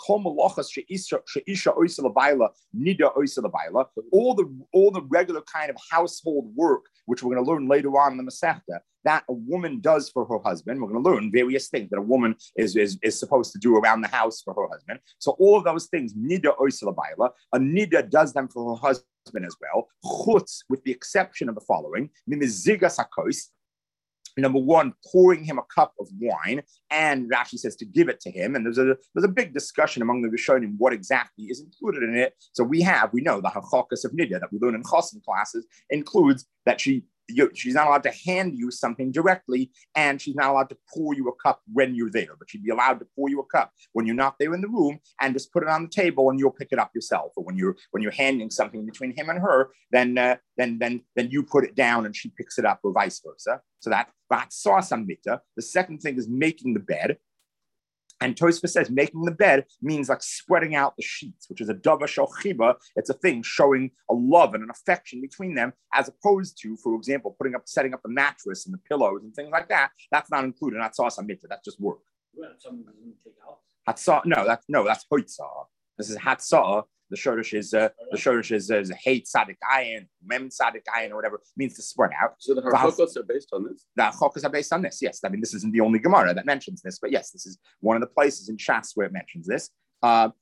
[SPEAKER 1] all the regular kind of household work, which we're going to learn later on in the Masechta, that a woman does for her husband. We're going to learn various things that a woman is supposed to do around the house for her husband. So all of those things, nida oisel baila, a nida does them for her husband as well. Chutz, with the exception of the following: mimizigas hakos. Number one, pouring him a cup of wine, and Rashi says to give it to him. And there's a big discussion among the Rishonim what exactly is included in it. So we know the Hachakas of Nidya that we learn in Chosin classes includes that she's not allowed to hand you something directly, and she's not allowed to pour you a cup when you're there, but she'd be allowed to pour you a cup when you're not there in the room and just put it on the table and you'll pick it up yourself. Or when you're handing something between him and her, then you put it down and she picks it up, or vice versa. So that's Samita. The second thing is making the bed. And Tosfos says making the bed means like spreading out the sheets, which is a dava shochiba. It's a thing showing a love and an affection between them, as opposed to, for example, setting up the mattress and the pillows and things like that. That's not included. That's samita. That's just work.
[SPEAKER 3] Well, someone doesn't take out.
[SPEAKER 1] That's hoitzah. This is hatzah. The shorish is hate sadik ayin, mem sadik ayin, or whatever. It means to spread out.
[SPEAKER 2] So the halachos are based on this?
[SPEAKER 1] The halachos are based on this, yes. I mean, this isn't the only Gemara that mentions this, but yes, this is one of the places in Shas where it mentions this. And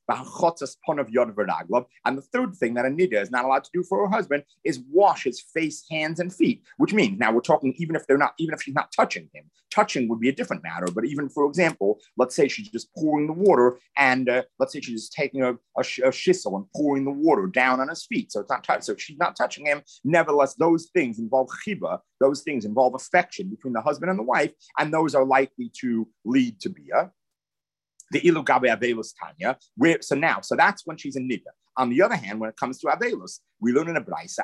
[SPEAKER 1] the third thing that a nida is not allowed to do for her husband is wash his face, hands, and feet. Which means, now we're talking even if she's not touching him. Touching would be a different matter. But even, for example, let's say she's just pouring the water, and let's say she's just taking a shissel and pouring the water down on his feet. So it's not so she's not touching him. Nevertheless, those things involve chiba. Those things involve affection between the husband and the wife, and those are likely to lead to bia. The ilu gabe avelus tanya. So that's when she's in nida. On the other hand, when it comes to avelus, we learn in a braysa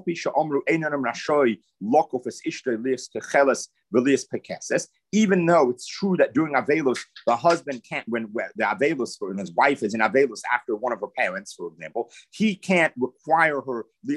[SPEAKER 1] even though it's true that during avelus the husband can't, when the avelus and his wife is in avelus after one of her parents, for example, he can't require her to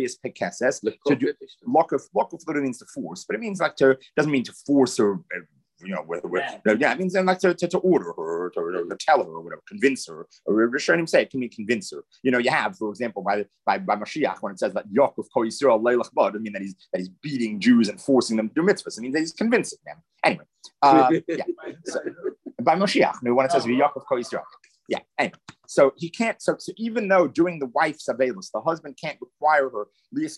[SPEAKER 1] do lokuf literally means to force, but it means doesn't mean to force her it means then like to order her, to tell her, or whatever, convince her, or Rishonim say it can mean convince her. You have, for example, by Mashiach, when it says that Yaakov Kol Yisrael Leilach Bad, I mean that he's beating Jews and forcing them to do mitzvahs. It means that he's convincing them. Anyway, so, by Mashiach, when it says Yaakov Kol Yisrael. Yeah. Anyway, so he can't. So even though doing the wife's avelus, the husband can't require her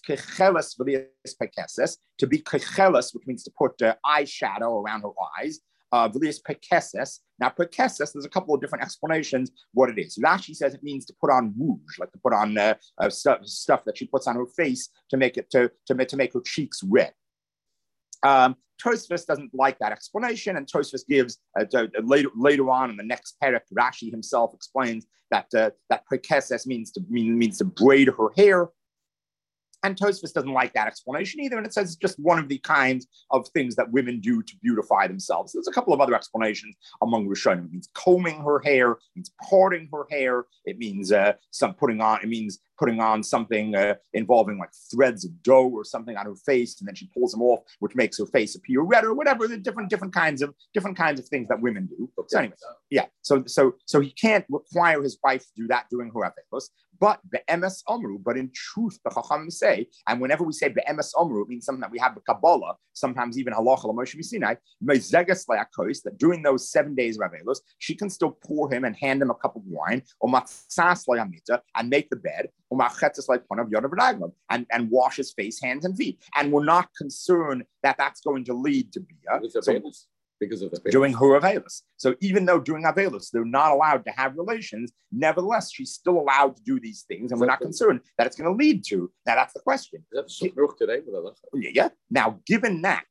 [SPEAKER 1] to be kecheles, which means to put eyeshadow around her eyes. Now, pekeses, there's a couple of different explanations what it is. Rashi says it means to put on rouge, like to put on stuff that she puts on her face to make it to make her cheeks red. Tosfos doesn't like that explanation, and Tosfos gives later on in the next parak. Rashi himself explains that prekeses means to braid her hair, and Tosfos doesn't like that explanation either. And it says it's just one of the kinds of things that women do to beautify themselves. There's a couple of other explanations among Rishonim. It means combing her hair, it means parting her hair, it means putting on something involving like threads of dough or something on her face, and then she pulls them off, which makes her face appear red or whatever. The different kinds of things that women do. So anyway, yeah. So he can't require his wife to do that during her avelos. But be'emes amru, but in truth, the Chachamim say, and whenever we say be'emes amru, it means something that we have the Kabbalah, sometimes even halacha l'Moshe Sinai, mezeges le'akos, that during those 7 days of avelos, she can still pour him and hand him a cup of wine, or matzas le'amita, and make the bed, and wash his face, hands, and feet. And we're not concerned that that's going to lead to bia.
[SPEAKER 2] Because of the
[SPEAKER 1] during her Avelis. So even though during Avelis they're not allowed to have relations, nevertheless, she's still allowed to do these things, and we're not concerned that it's going to lead to. Now that's the question.
[SPEAKER 2] That's today.
[SPEAKER 1] Yeah. Now, given that,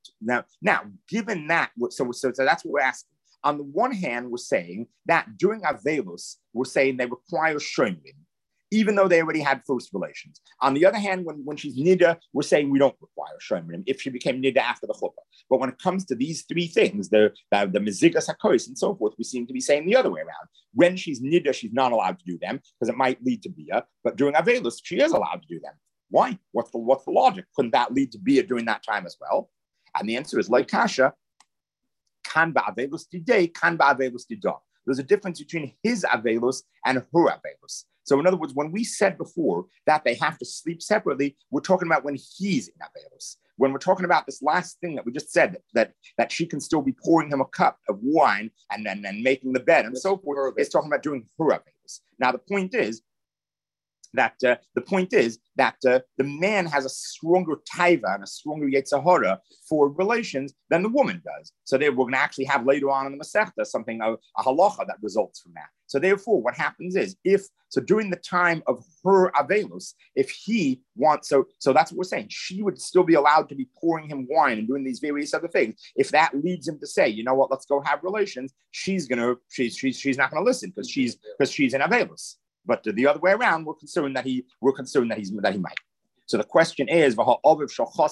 [SPEAKER 1] so that's what we're asking. On the one hand, we're saying that during Avelis, we're saying they require shomrim, even though they already had first relations. On the other hand, when she's nida, we're saying we don't require shomrim if she became nida after the chuppah. But when it comes to these three things, the mezigas hakos and so forth, we seem to be saying the other way around. When she's nida, she's not allowed to do them because it might lead to bia. But during avelus, she is allowed to do them. Why? What's the logic? Couldn't that lead to bia during that time as well? And the answer is like kasha, kan ba'avelus today, kan ba'avelus today. There's a difference between his avelus and her avelus. So in other words, when we said before that they have to sleep separately, we're talking about when he's in avelus. When we're talking about this last thing that we just said, that she can still be pouring him a cup of wine and making the bed and so forth, it's talking about doing her avelus. Now the point is that the man has a stronger taiva and a stronger yetzahara for relations than the woman does. So we're going to actually have later on in the Masechta something, a halacha that results from that. So therefore, what happens is during the time of her avelus, if he wants, so that's what we're saying. She would still be allowed to be pouring him wine and doing these various other things. If that leads him to say, you know what, let's go have relations, she's not going to listen because she's in avelus. But the other way around, we're concerned that he might. So the question is, what do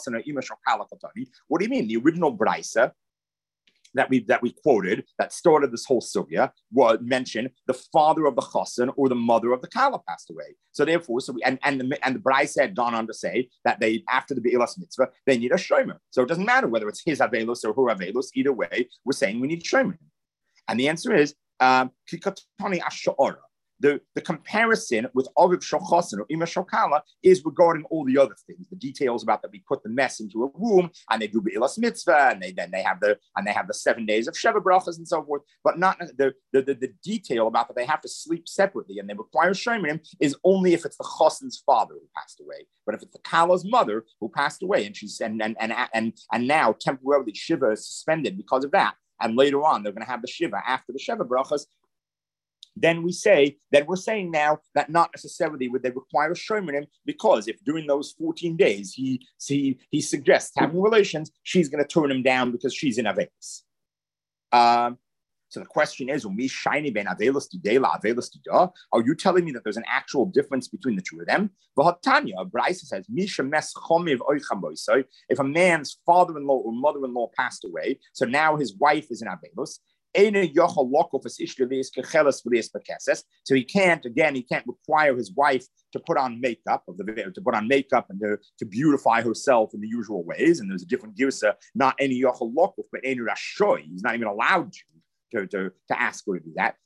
[SPEAKER 1] you mean? The original brisa that we quoted that started this whole sugya was mentioned the father of the chassan or the mother of the kala passed away. So therefore, the brisa had gone on to say that they after the be'ilas mitzvah they need a shomer. So it doesn't matter whether it's his avelus or her avelus. Either way, we're saying we need shomer. And the answer is kikatani asha'ara. The comparison with Aviv Shochasan or Ima Shokala is regarding all the other things, the details about that we put the mess into a room and they do Be'ilas Mitzvah and they have the 7 days of Sheva Brachas and so forth, but not the detail about that they have to sleep separately and they require Shomrim is only if it's the Chasan's father who passed away. But if it's the Kala's mother who passed away and she's and now temporarily Shiva is suspended because of that, and later on they're going to have the Shiva after the Sheva Brachas, then we're saying now that not necessarily would they require shomrim, because if during those 14 days he suggests having relations, she's going to turn him down because she's in avelus. So the question is, are you telling me that there's an actual difference between the two of them? Brisa says, if a man's father-in-law or mother-in-law passed away, so now his wife is in avelus, So he can't require his wife to put on makeup and to beautify herself in the usual ways. And there's a different girsa, not any yochel lokuf, but any rashoy. He's not even allowed to ask her to do that.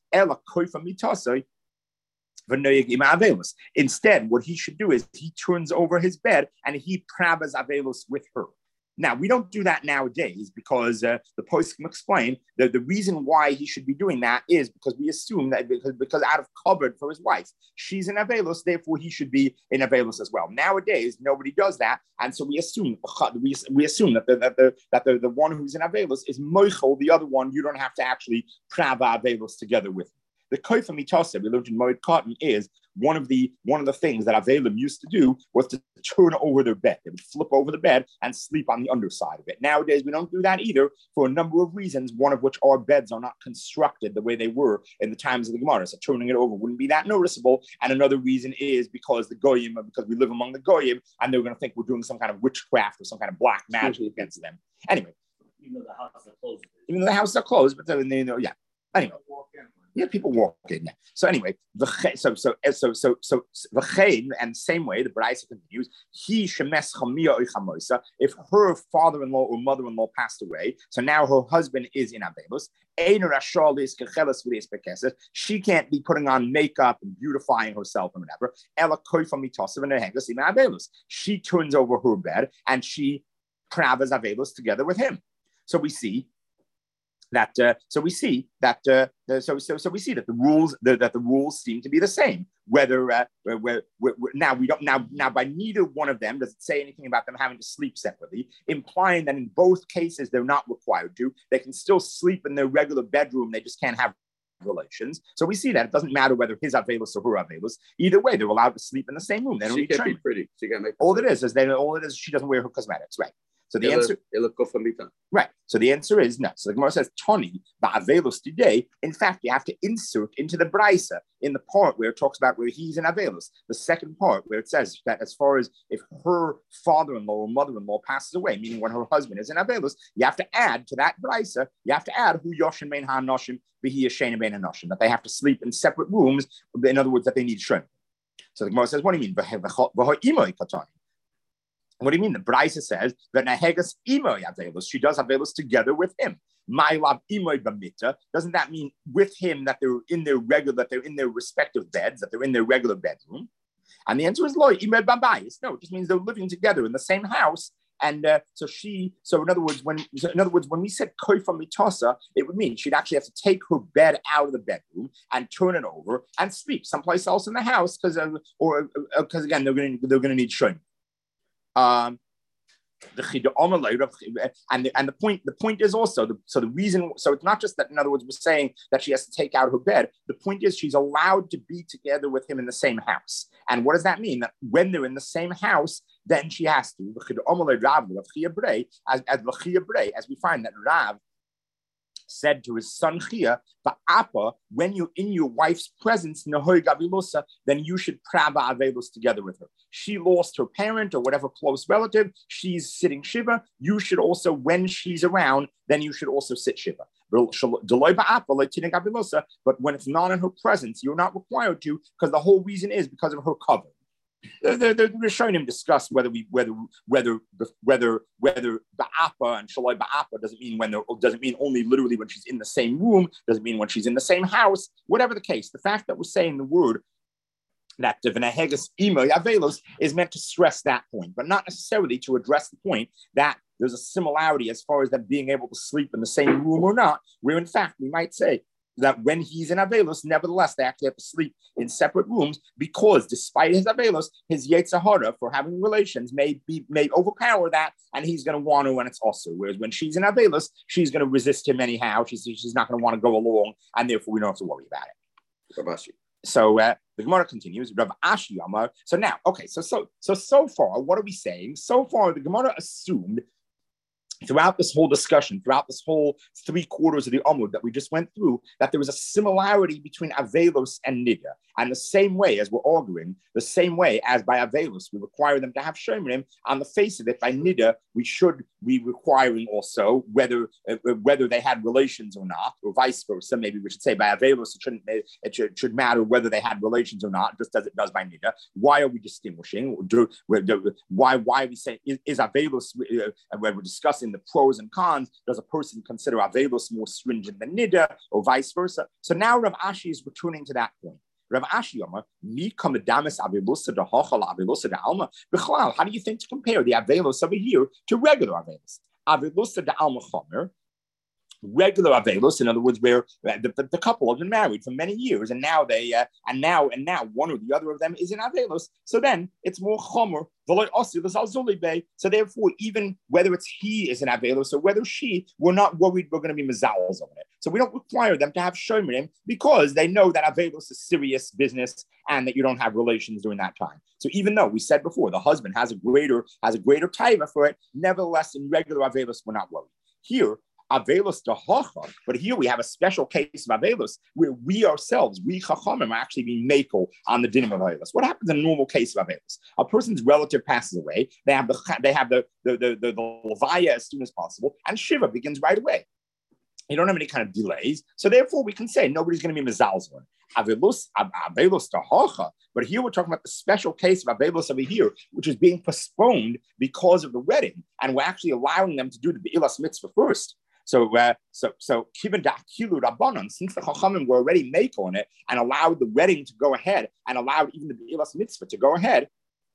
[SPEAKER 1] Instead, what he should do is he turns over his bed and he pravas avelos with her. Now, we don't do that nowadays because the poskim explain that the reason why he should be doing that is because we assume that because out of covered for his wife, she's in avelos, therefore he should be in avelos as well. Nowadays, nobody does that, and so we assume that the one who's in avelos is moichel, the other one you don't have to actually prava avelos together with him. The koifa mitasa we learned in Moed Cotton is one of the things that Avelim used to do was to turn over their bed. They would flip over the bed and sleep on the underside of it. Nowadays, we don't do that either for a number of reasons, one of which our beds are not constructed the way they were in the times of the Gemara. So turning it over wouldn't be that noticeable. And another reason is because because we live among the Goyim, and they're going to think we're doing some kind of witchcraft or some kind of black magic against them. Anyway.
[SPEAKER 3] Even though the houses are closed.
[SPEAKER 1] But then, yeah. Anyway. Yeah, people walk in. So anyway, v'chein, and same way the Braisa continues. He shemes chamia oichamoisa. If her father-in-law or mother-in-law passed away, so now her husband is in avelos. She can't be putting on makeup and beautifying herself and whatever. She turns over her bed and she pravas avelos together with him. So we see that the rules seem to be the same. Whether now by neither one of them does it say anything about them having to sleep separately, implying that in both cases they're not required to. They can still sleep in their regular bedroom. They just can't have relations. So we see that it doesn't matter whether his avelos or her avelos. Either way, they're allowed to sleep in the same room. They don't
[SPEAKER 2] she
[SPEAKER 1] need
[SPEAKER 2] can't be pretty. She can't make
[SPEAKER 1] all it is she doesn't wear her cosmetics, right? So the answer, right? So the answer is no. So the Gemara says, "Toni ba'avelos today." In fact, you have to insert into the Braisa in the part where it talks about where he's in avelos. The second part where it says that as far as if her father-in-law or mother-in-law passes away, meaning when her husband is in avelos, you have to add to that Braisa. You have to add hu yoshin bein hanoshim v'hi yashena bein hanoshim, that they have to sleep in separate rooms. In other words, that they need shrim. So the Gemara says, "What do you mean?" What do you mean? The Braisa says that Nahegas Imoy Avelos, she does Avelos together with him. My love Imoy Bamita, doesn't that mean with him that they're in their respective beds, that they're in their regular bedroom? And the answer is Loy Imoy Babayis. No, it just means they're living together in the same house. And so in other words, when we said koifa mitasa, it would mean she'd actually have to take her bed out of the bedroom and turn it over and sleep someplace else in the house because again they're going to need shun. And the point is also the reason. So it's not just that. In other words, we're saying that she has to take out her bed. The point is she's allowed to be together with him in the same house. And what does that mean? That when they're in the same house, then she has to. As we find that Rav said to his son Chia, "Ba'apa, when you're in your wife's presence, then you should prava avelos together with her. She lost her parent or whatever close relative. She's sitting shiva. You should also, when she's around, then you should also sit shiva. But when it's not in her presence, you're not required to, because the whole reason is because of her cover." They're showing him discuss whether ba'apa and shaloi ba'apa doesn't mean only literally when she's in the same room, doesn't mean when she's in the same house, whatever the case. The fact that we're saying the word that the v'nahegas imoy avelos is meant to stress that point, but not necessarily to address the point that there's a similarity as far as them being able to sleep in the same room or not, where in fact we might say that when he's in avelos, nevertheless, they actually have to sleep in separate rooms because despite his avelos, his yetzer hara for having relations may overpower that, and he's going to want to, and it's also. Whereas when she's in avelos, she's going to resist him anyhow. She's not going to want to go along, and therefore we don't have to worry about it. So the Gemara continues. Rav Ashi Amar. So now, okay, so far, what are we saying? So far, the Gemara assumed throughout this whole discussion, throughout this whole 3/4 of the Amud that we just went through, that there was a similarity between Avelos and Nida. And the same way as we're arguing, the same way as by Avelos, we require them to have Shomrim, on the face of it, by Nida, we should be requiring also whether they had relations or not, or vice versa. Maybe we should say by Avelos, it should matter whether they had relations or not, just as it does by Nida. Why are we distinguishing? Why are we saying, is Avelos, when we're discussing the pros and cons, does a person consider Avelos more stringent than Nida, or vice versa? So now Rav Ashi is returning to that point. Rav Ashi Yomar, how do you think to compare the Avelos over here to regular Avelos? Avelos de Alma Chomer, regular Avelos, in other words, where the couple have been married for many years, and now now one or the other of them is in Avelos. So then it's more Chomer. So therefore, even whether it's he is an Avelos or whether she, we're not worried we're going to be Mazals on it. So we don't require them to have Shomerim because they know that Avelos is serious business and that you don't have relations during that time. So even though we said before the husband has a greater taiva for it, nevertheless in regular Avelos we're not worried. Here, Avelos dehacha, but here we have a special case of Avelos where we ourselves, we Chachamim, are actually being makel on the dinim of Avelos. What happens in a normal case of Avelos? A person's relative passes away. They have the levaya as soon as possible, and Shiva begins right away. You don't have any kind of delays, so therefore we can say nobody's going to be mezalzon. Avelos dehacha, but here we're talking about the special case of Avelos over here, which is being postponed because of the wedding, and we're actually allowing them to do the Be'ilas mitzvah first. So kiven da'kilu rabbanon, since the Chachamim were already make on it and allowed the wedding to go ahead and allowed even the Be'ilas mitzvah to go ahead,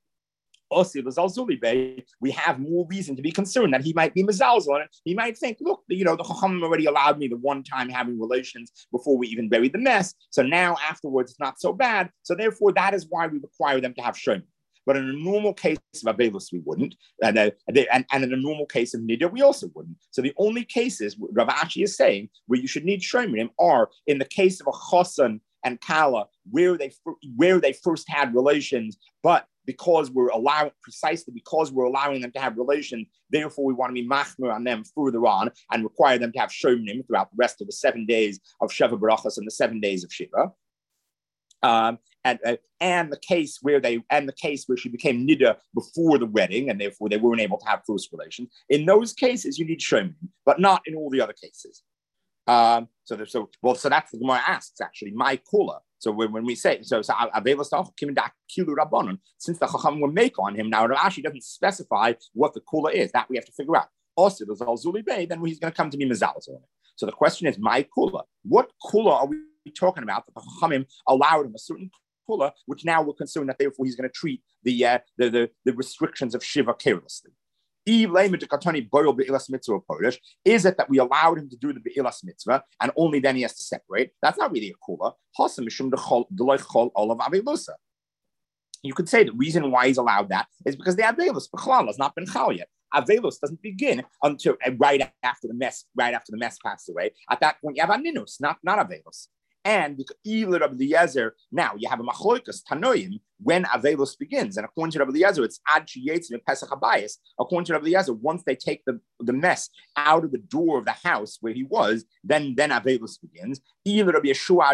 [SPEAKER 1] we have more reason to be concerned that he might be mezalzel on it. He might think, look, the Chachamim already allowed me the one time having relations before we even buried the mess. So now afterwards it's not so bad. So therefore that is why we require them to have shomim. But in a normal case of Avelos, we wouldn't. And in a normal case of Nida, we also wouldn't. So the only cases Rav Ashi is saying where you should need Shomrim are in the case of a Chosan and Kala, where they first had relations, but because we're allowing them to have relations, therefore we want to be machmer on them further on and require them to have Shomrim throughout the rest of the 7 days of Sheva Barachas and the 7 days of Shiva. And the case where she became nida before the wedding, and therefore they weren't able to have first relations. In those cases, you need shomim, but not in all the other cases. So that's the Gemara asks actually. My kula. So when we say since the Chacham will make on him, now Rashi doesn't specify what the kula is. That we have to figure out. Also, there's al-zuli bay, then he's going to come to be mezalzel. So the question is, my kula. What kula are we talking about that the Chachamim allowed him a certain kula, which now we're concerned that therefore he's going to treat the restrictions of Shiva carelessly. Is it that we allowed him to do the Be'ilas mitzvah and only then he has to separate? That's not really a kula. You could say the reason why he's allowed that is because the Avelos B'chlal has not been chal yet. Avelos doesn't begin until right after the mess passes away. At that point, you have Aninus, not Avelos. And now you have a machloikas tanoim when Avelos begins, and according to Rabbi Eliezer, it's ad sheyetzim Pesach Habayis. According to Rabbi Eliezer, once they take the mess out of the door of the house where he was, then Avelos begins. And according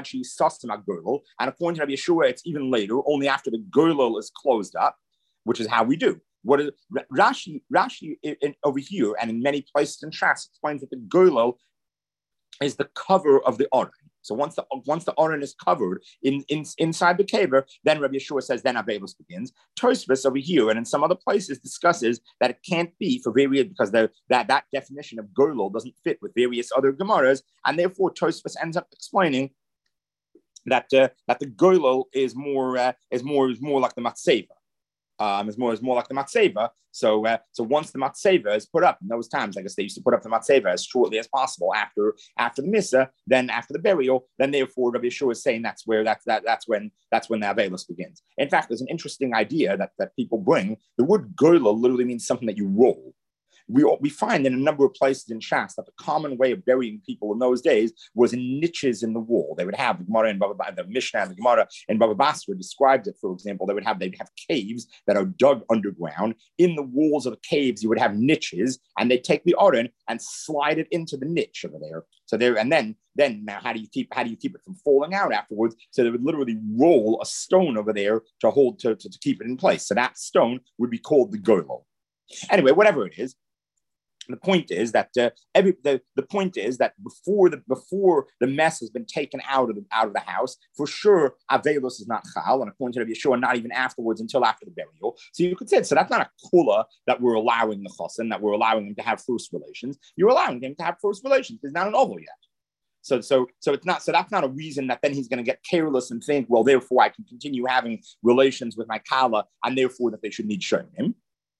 [SPEAKER 1] to Rabbi Yeshua, it's even later, only after the girdle is closed up, which is how we do. What is Rashi over here and in many places in Shas explains that the girdle is the cover of the Aron. So once the Aron is covered inside the caver, then Rabbi Yeshua says then Avelos begins. Tosfos over here and in some other places discusses that it can't be for various because that definition of girdle doesn't fit with various other Gemaras, and therefore Tosfos ends up explaining that the girdle is more like the matzeva. Is more like the matzeva. So once the matzeva is put up, in those times, I guess they used to put up the matzeva as shortly as possible after the misa, then after the burial, then therefore Rabbi Yeshua is saying that's when the Avelos begins. In fact, there's an interesting idea that people bring. The word girdle literally means something that you roll. we find in a number of places in Shas that the common way of burying people in those days was in niches in the wall. They would have the Gemara and the Mishnah and the Gemara and Baba Basra described it, for example. They'd have caves that are dug underground. In the walls of the caves, you would have niches, and they take the Aron and slide it into the niche over there. So there, and then now how do you keep it from falling out afterwards? So they would literally roll a stone over there to hold to keep it in place. So that stone would be called the Golo. Anyway, whatever it is, the point is that the point is that before the mess has been taken out of the house, for sure Avelos is not chal, and according to Yeshua, not even afterwards until after the burial. So you could say so that's not a kula that we're allowing the chosin, that we're allowing them to have first relations. You're allowing them to have first relations. There's not an oval yet. So it's not. So that's not a reason that then he's going to get careless and think, well, therefore I can continue having relations with my kala, and therefore that they should need shomim.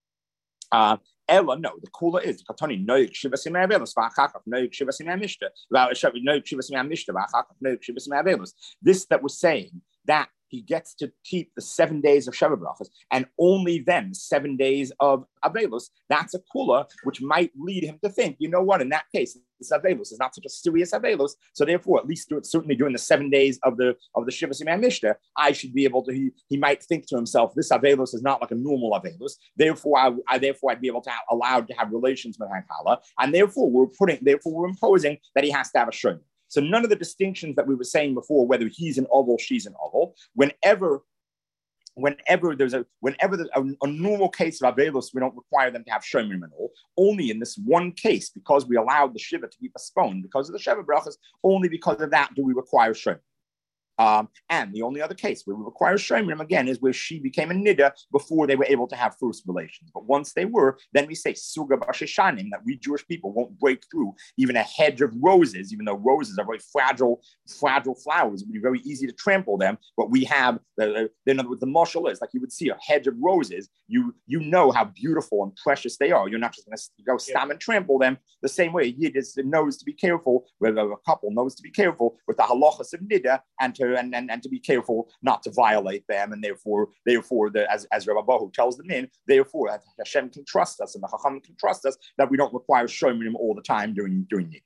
[SPEAKER 1] Ella, no, the kula is Katani Noik Shivas Avelus, Vakakaf Noik Shivas Mishta, Noik Shivas Mishta, Vakakaf Noik Shivas Avelus. This that was saying that he gets to keep the 7 days of Sheva Brachas and only then 7 days of Avelus. That's a kula which might lead him to think, you know what, in that case, this Avelus is not such a serious Avelus. So therefore, at least certainly during the 7 days of the Shiva Siman Mishnah, I should be able to, he might think to himself, this Avelus is not like a normal Avelus. Therefore, I'd be able to allowed to have relations with Hankala. And therefore we're imposing that he has to have a shon. So none of the distinctions that we were saying before, whether he's an oval, she's an oval, whenever there's a normal case of Avelus, we don't require them to have Shomrim and all. Only in this one case, because we allowed the Shiva to be postponed because of the Sheva Brachas, only because of that do we require Shomrim. And the only other case where we require Shomrim again is where she became a Nida before they were able to have first relations. But once they were, then we say Suga Basheshanim, that we Jewish people won't break through even a hedge of roses, even though roses are very fragile flowers. It would be very easy to trample them. But we have, in other words, the marshal is like you would see a hedge of roses. You know how beautiful and precious they are. You're not just going to go stam and trample them the same way. Yid knows to be careful, whether a couple knows to be careful with the halachas of Nida and to be careful not to violate them, and therefore, as Rabbi Bahu tells them therefore Hashem can trust us and the Chacham can trust us that we don't require shomrim all the time during Nida.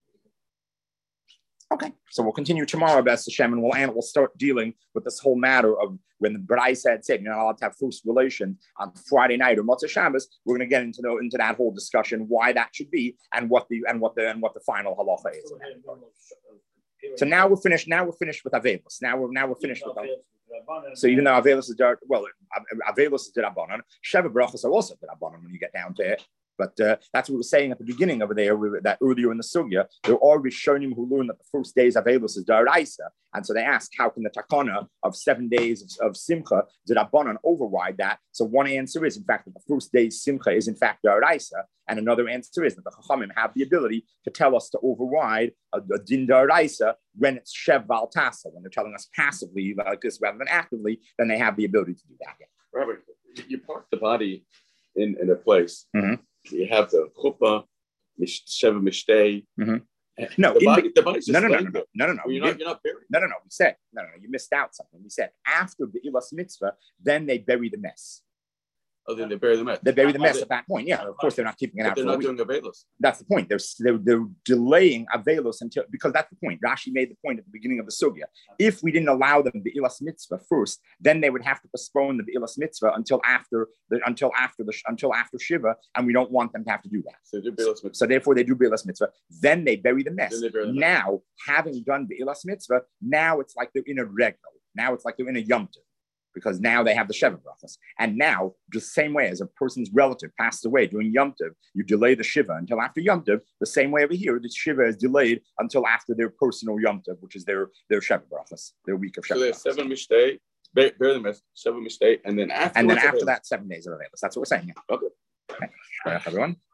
[SPEAKER 1] Okay, so we'll continue tomorrow, B'ez Hashem, and we'll start dealing with this whole matter of when the B'rais had said you're not allowed to have first relations on Friday night or Motzei Shabbos. We're going to get into that whole discussion why that should be and what the final halacha is. So now we're finished. Now we're finished with Avelus. Now we're finished with them. So even though Avelus is Avelus is D'Rabbanan, Sheva Brachos are also D'Rabbanan when you get down to it. But that's what we were saying at the beginning over there, that earlier in the sugya, there are Rishonim who learn that the first days of Avelus is D'Oraisa. And so they ask, how can the takana of 7 days of Simcha, D'Rabbanan, override that? So one answer is, in fact, that the first day's Simcha is, in fact, D'Oraisa. And another answer is that the Chachamim have the ability to tell us to override a Din D'Oraisa when it's Shev Val Tasa. When they're telling us passively like this rather than actively, then they have the ability to do that. Yeah.
[SPEAKER 2] Robert, you park the body in a place. Mm-hmm. You have the chuppah, Sheva Mishtei.
[SPEAKER 1] Mm-hmm. No,
[SPEAKER 2] the body's just
[SPEAKER 1] no.
[SPEAKER 2] You're not buried.
[SPEAKER 1] No. We said you missed out something. We said after the Ilas Mitzvah, then they bury the mess.
[SPEAKER 2] Oh, then they bury the mess.
[SPEAKER 1] They bury the mess at that point. Yeah, of course they're not keeping it out.
[SPEAKER 2] They're
[SPEAKER 1] for
[SPEAKER 2] not
[SPEAKER 1] a week.
[SPEAKER 2] doing Avelus.
[SPEAKER 1] That's the point. They're delaying Avelus until, because that's the point. Rashi made the point at the beginning of the sugya. If we didn't allow them the Ilas Mitzvah first, then they would have to postpone the Ilas Mitzvah until after Shiva, and we don't want them to have to do that. So therefore they do Ilas Mitzvah. Then they bury the mess. Now, having done the Ilas Mitzvah, now it's like they're in a regal. Now it's like they're in a Yom Tov, because now they have the Sheva Brachas. And now, the same way as a person's relative passed away during Yom Tov, you delay the Shiva until after Yom Tov. The same way over here, the Shiva is delayed until after their personal Yom Tov, which is their Sheva Brachas, their week of Sheva Brachas.
[SPEAKER 2] So there's 7 Mishtei, bury the mess, 7 Mishtei, and then after
[SPEAKER 1] that, 7 days of Avelus. That's what we're saying.
[SPEAKER 2] Okay.
[SPEAKER 1] Everyone.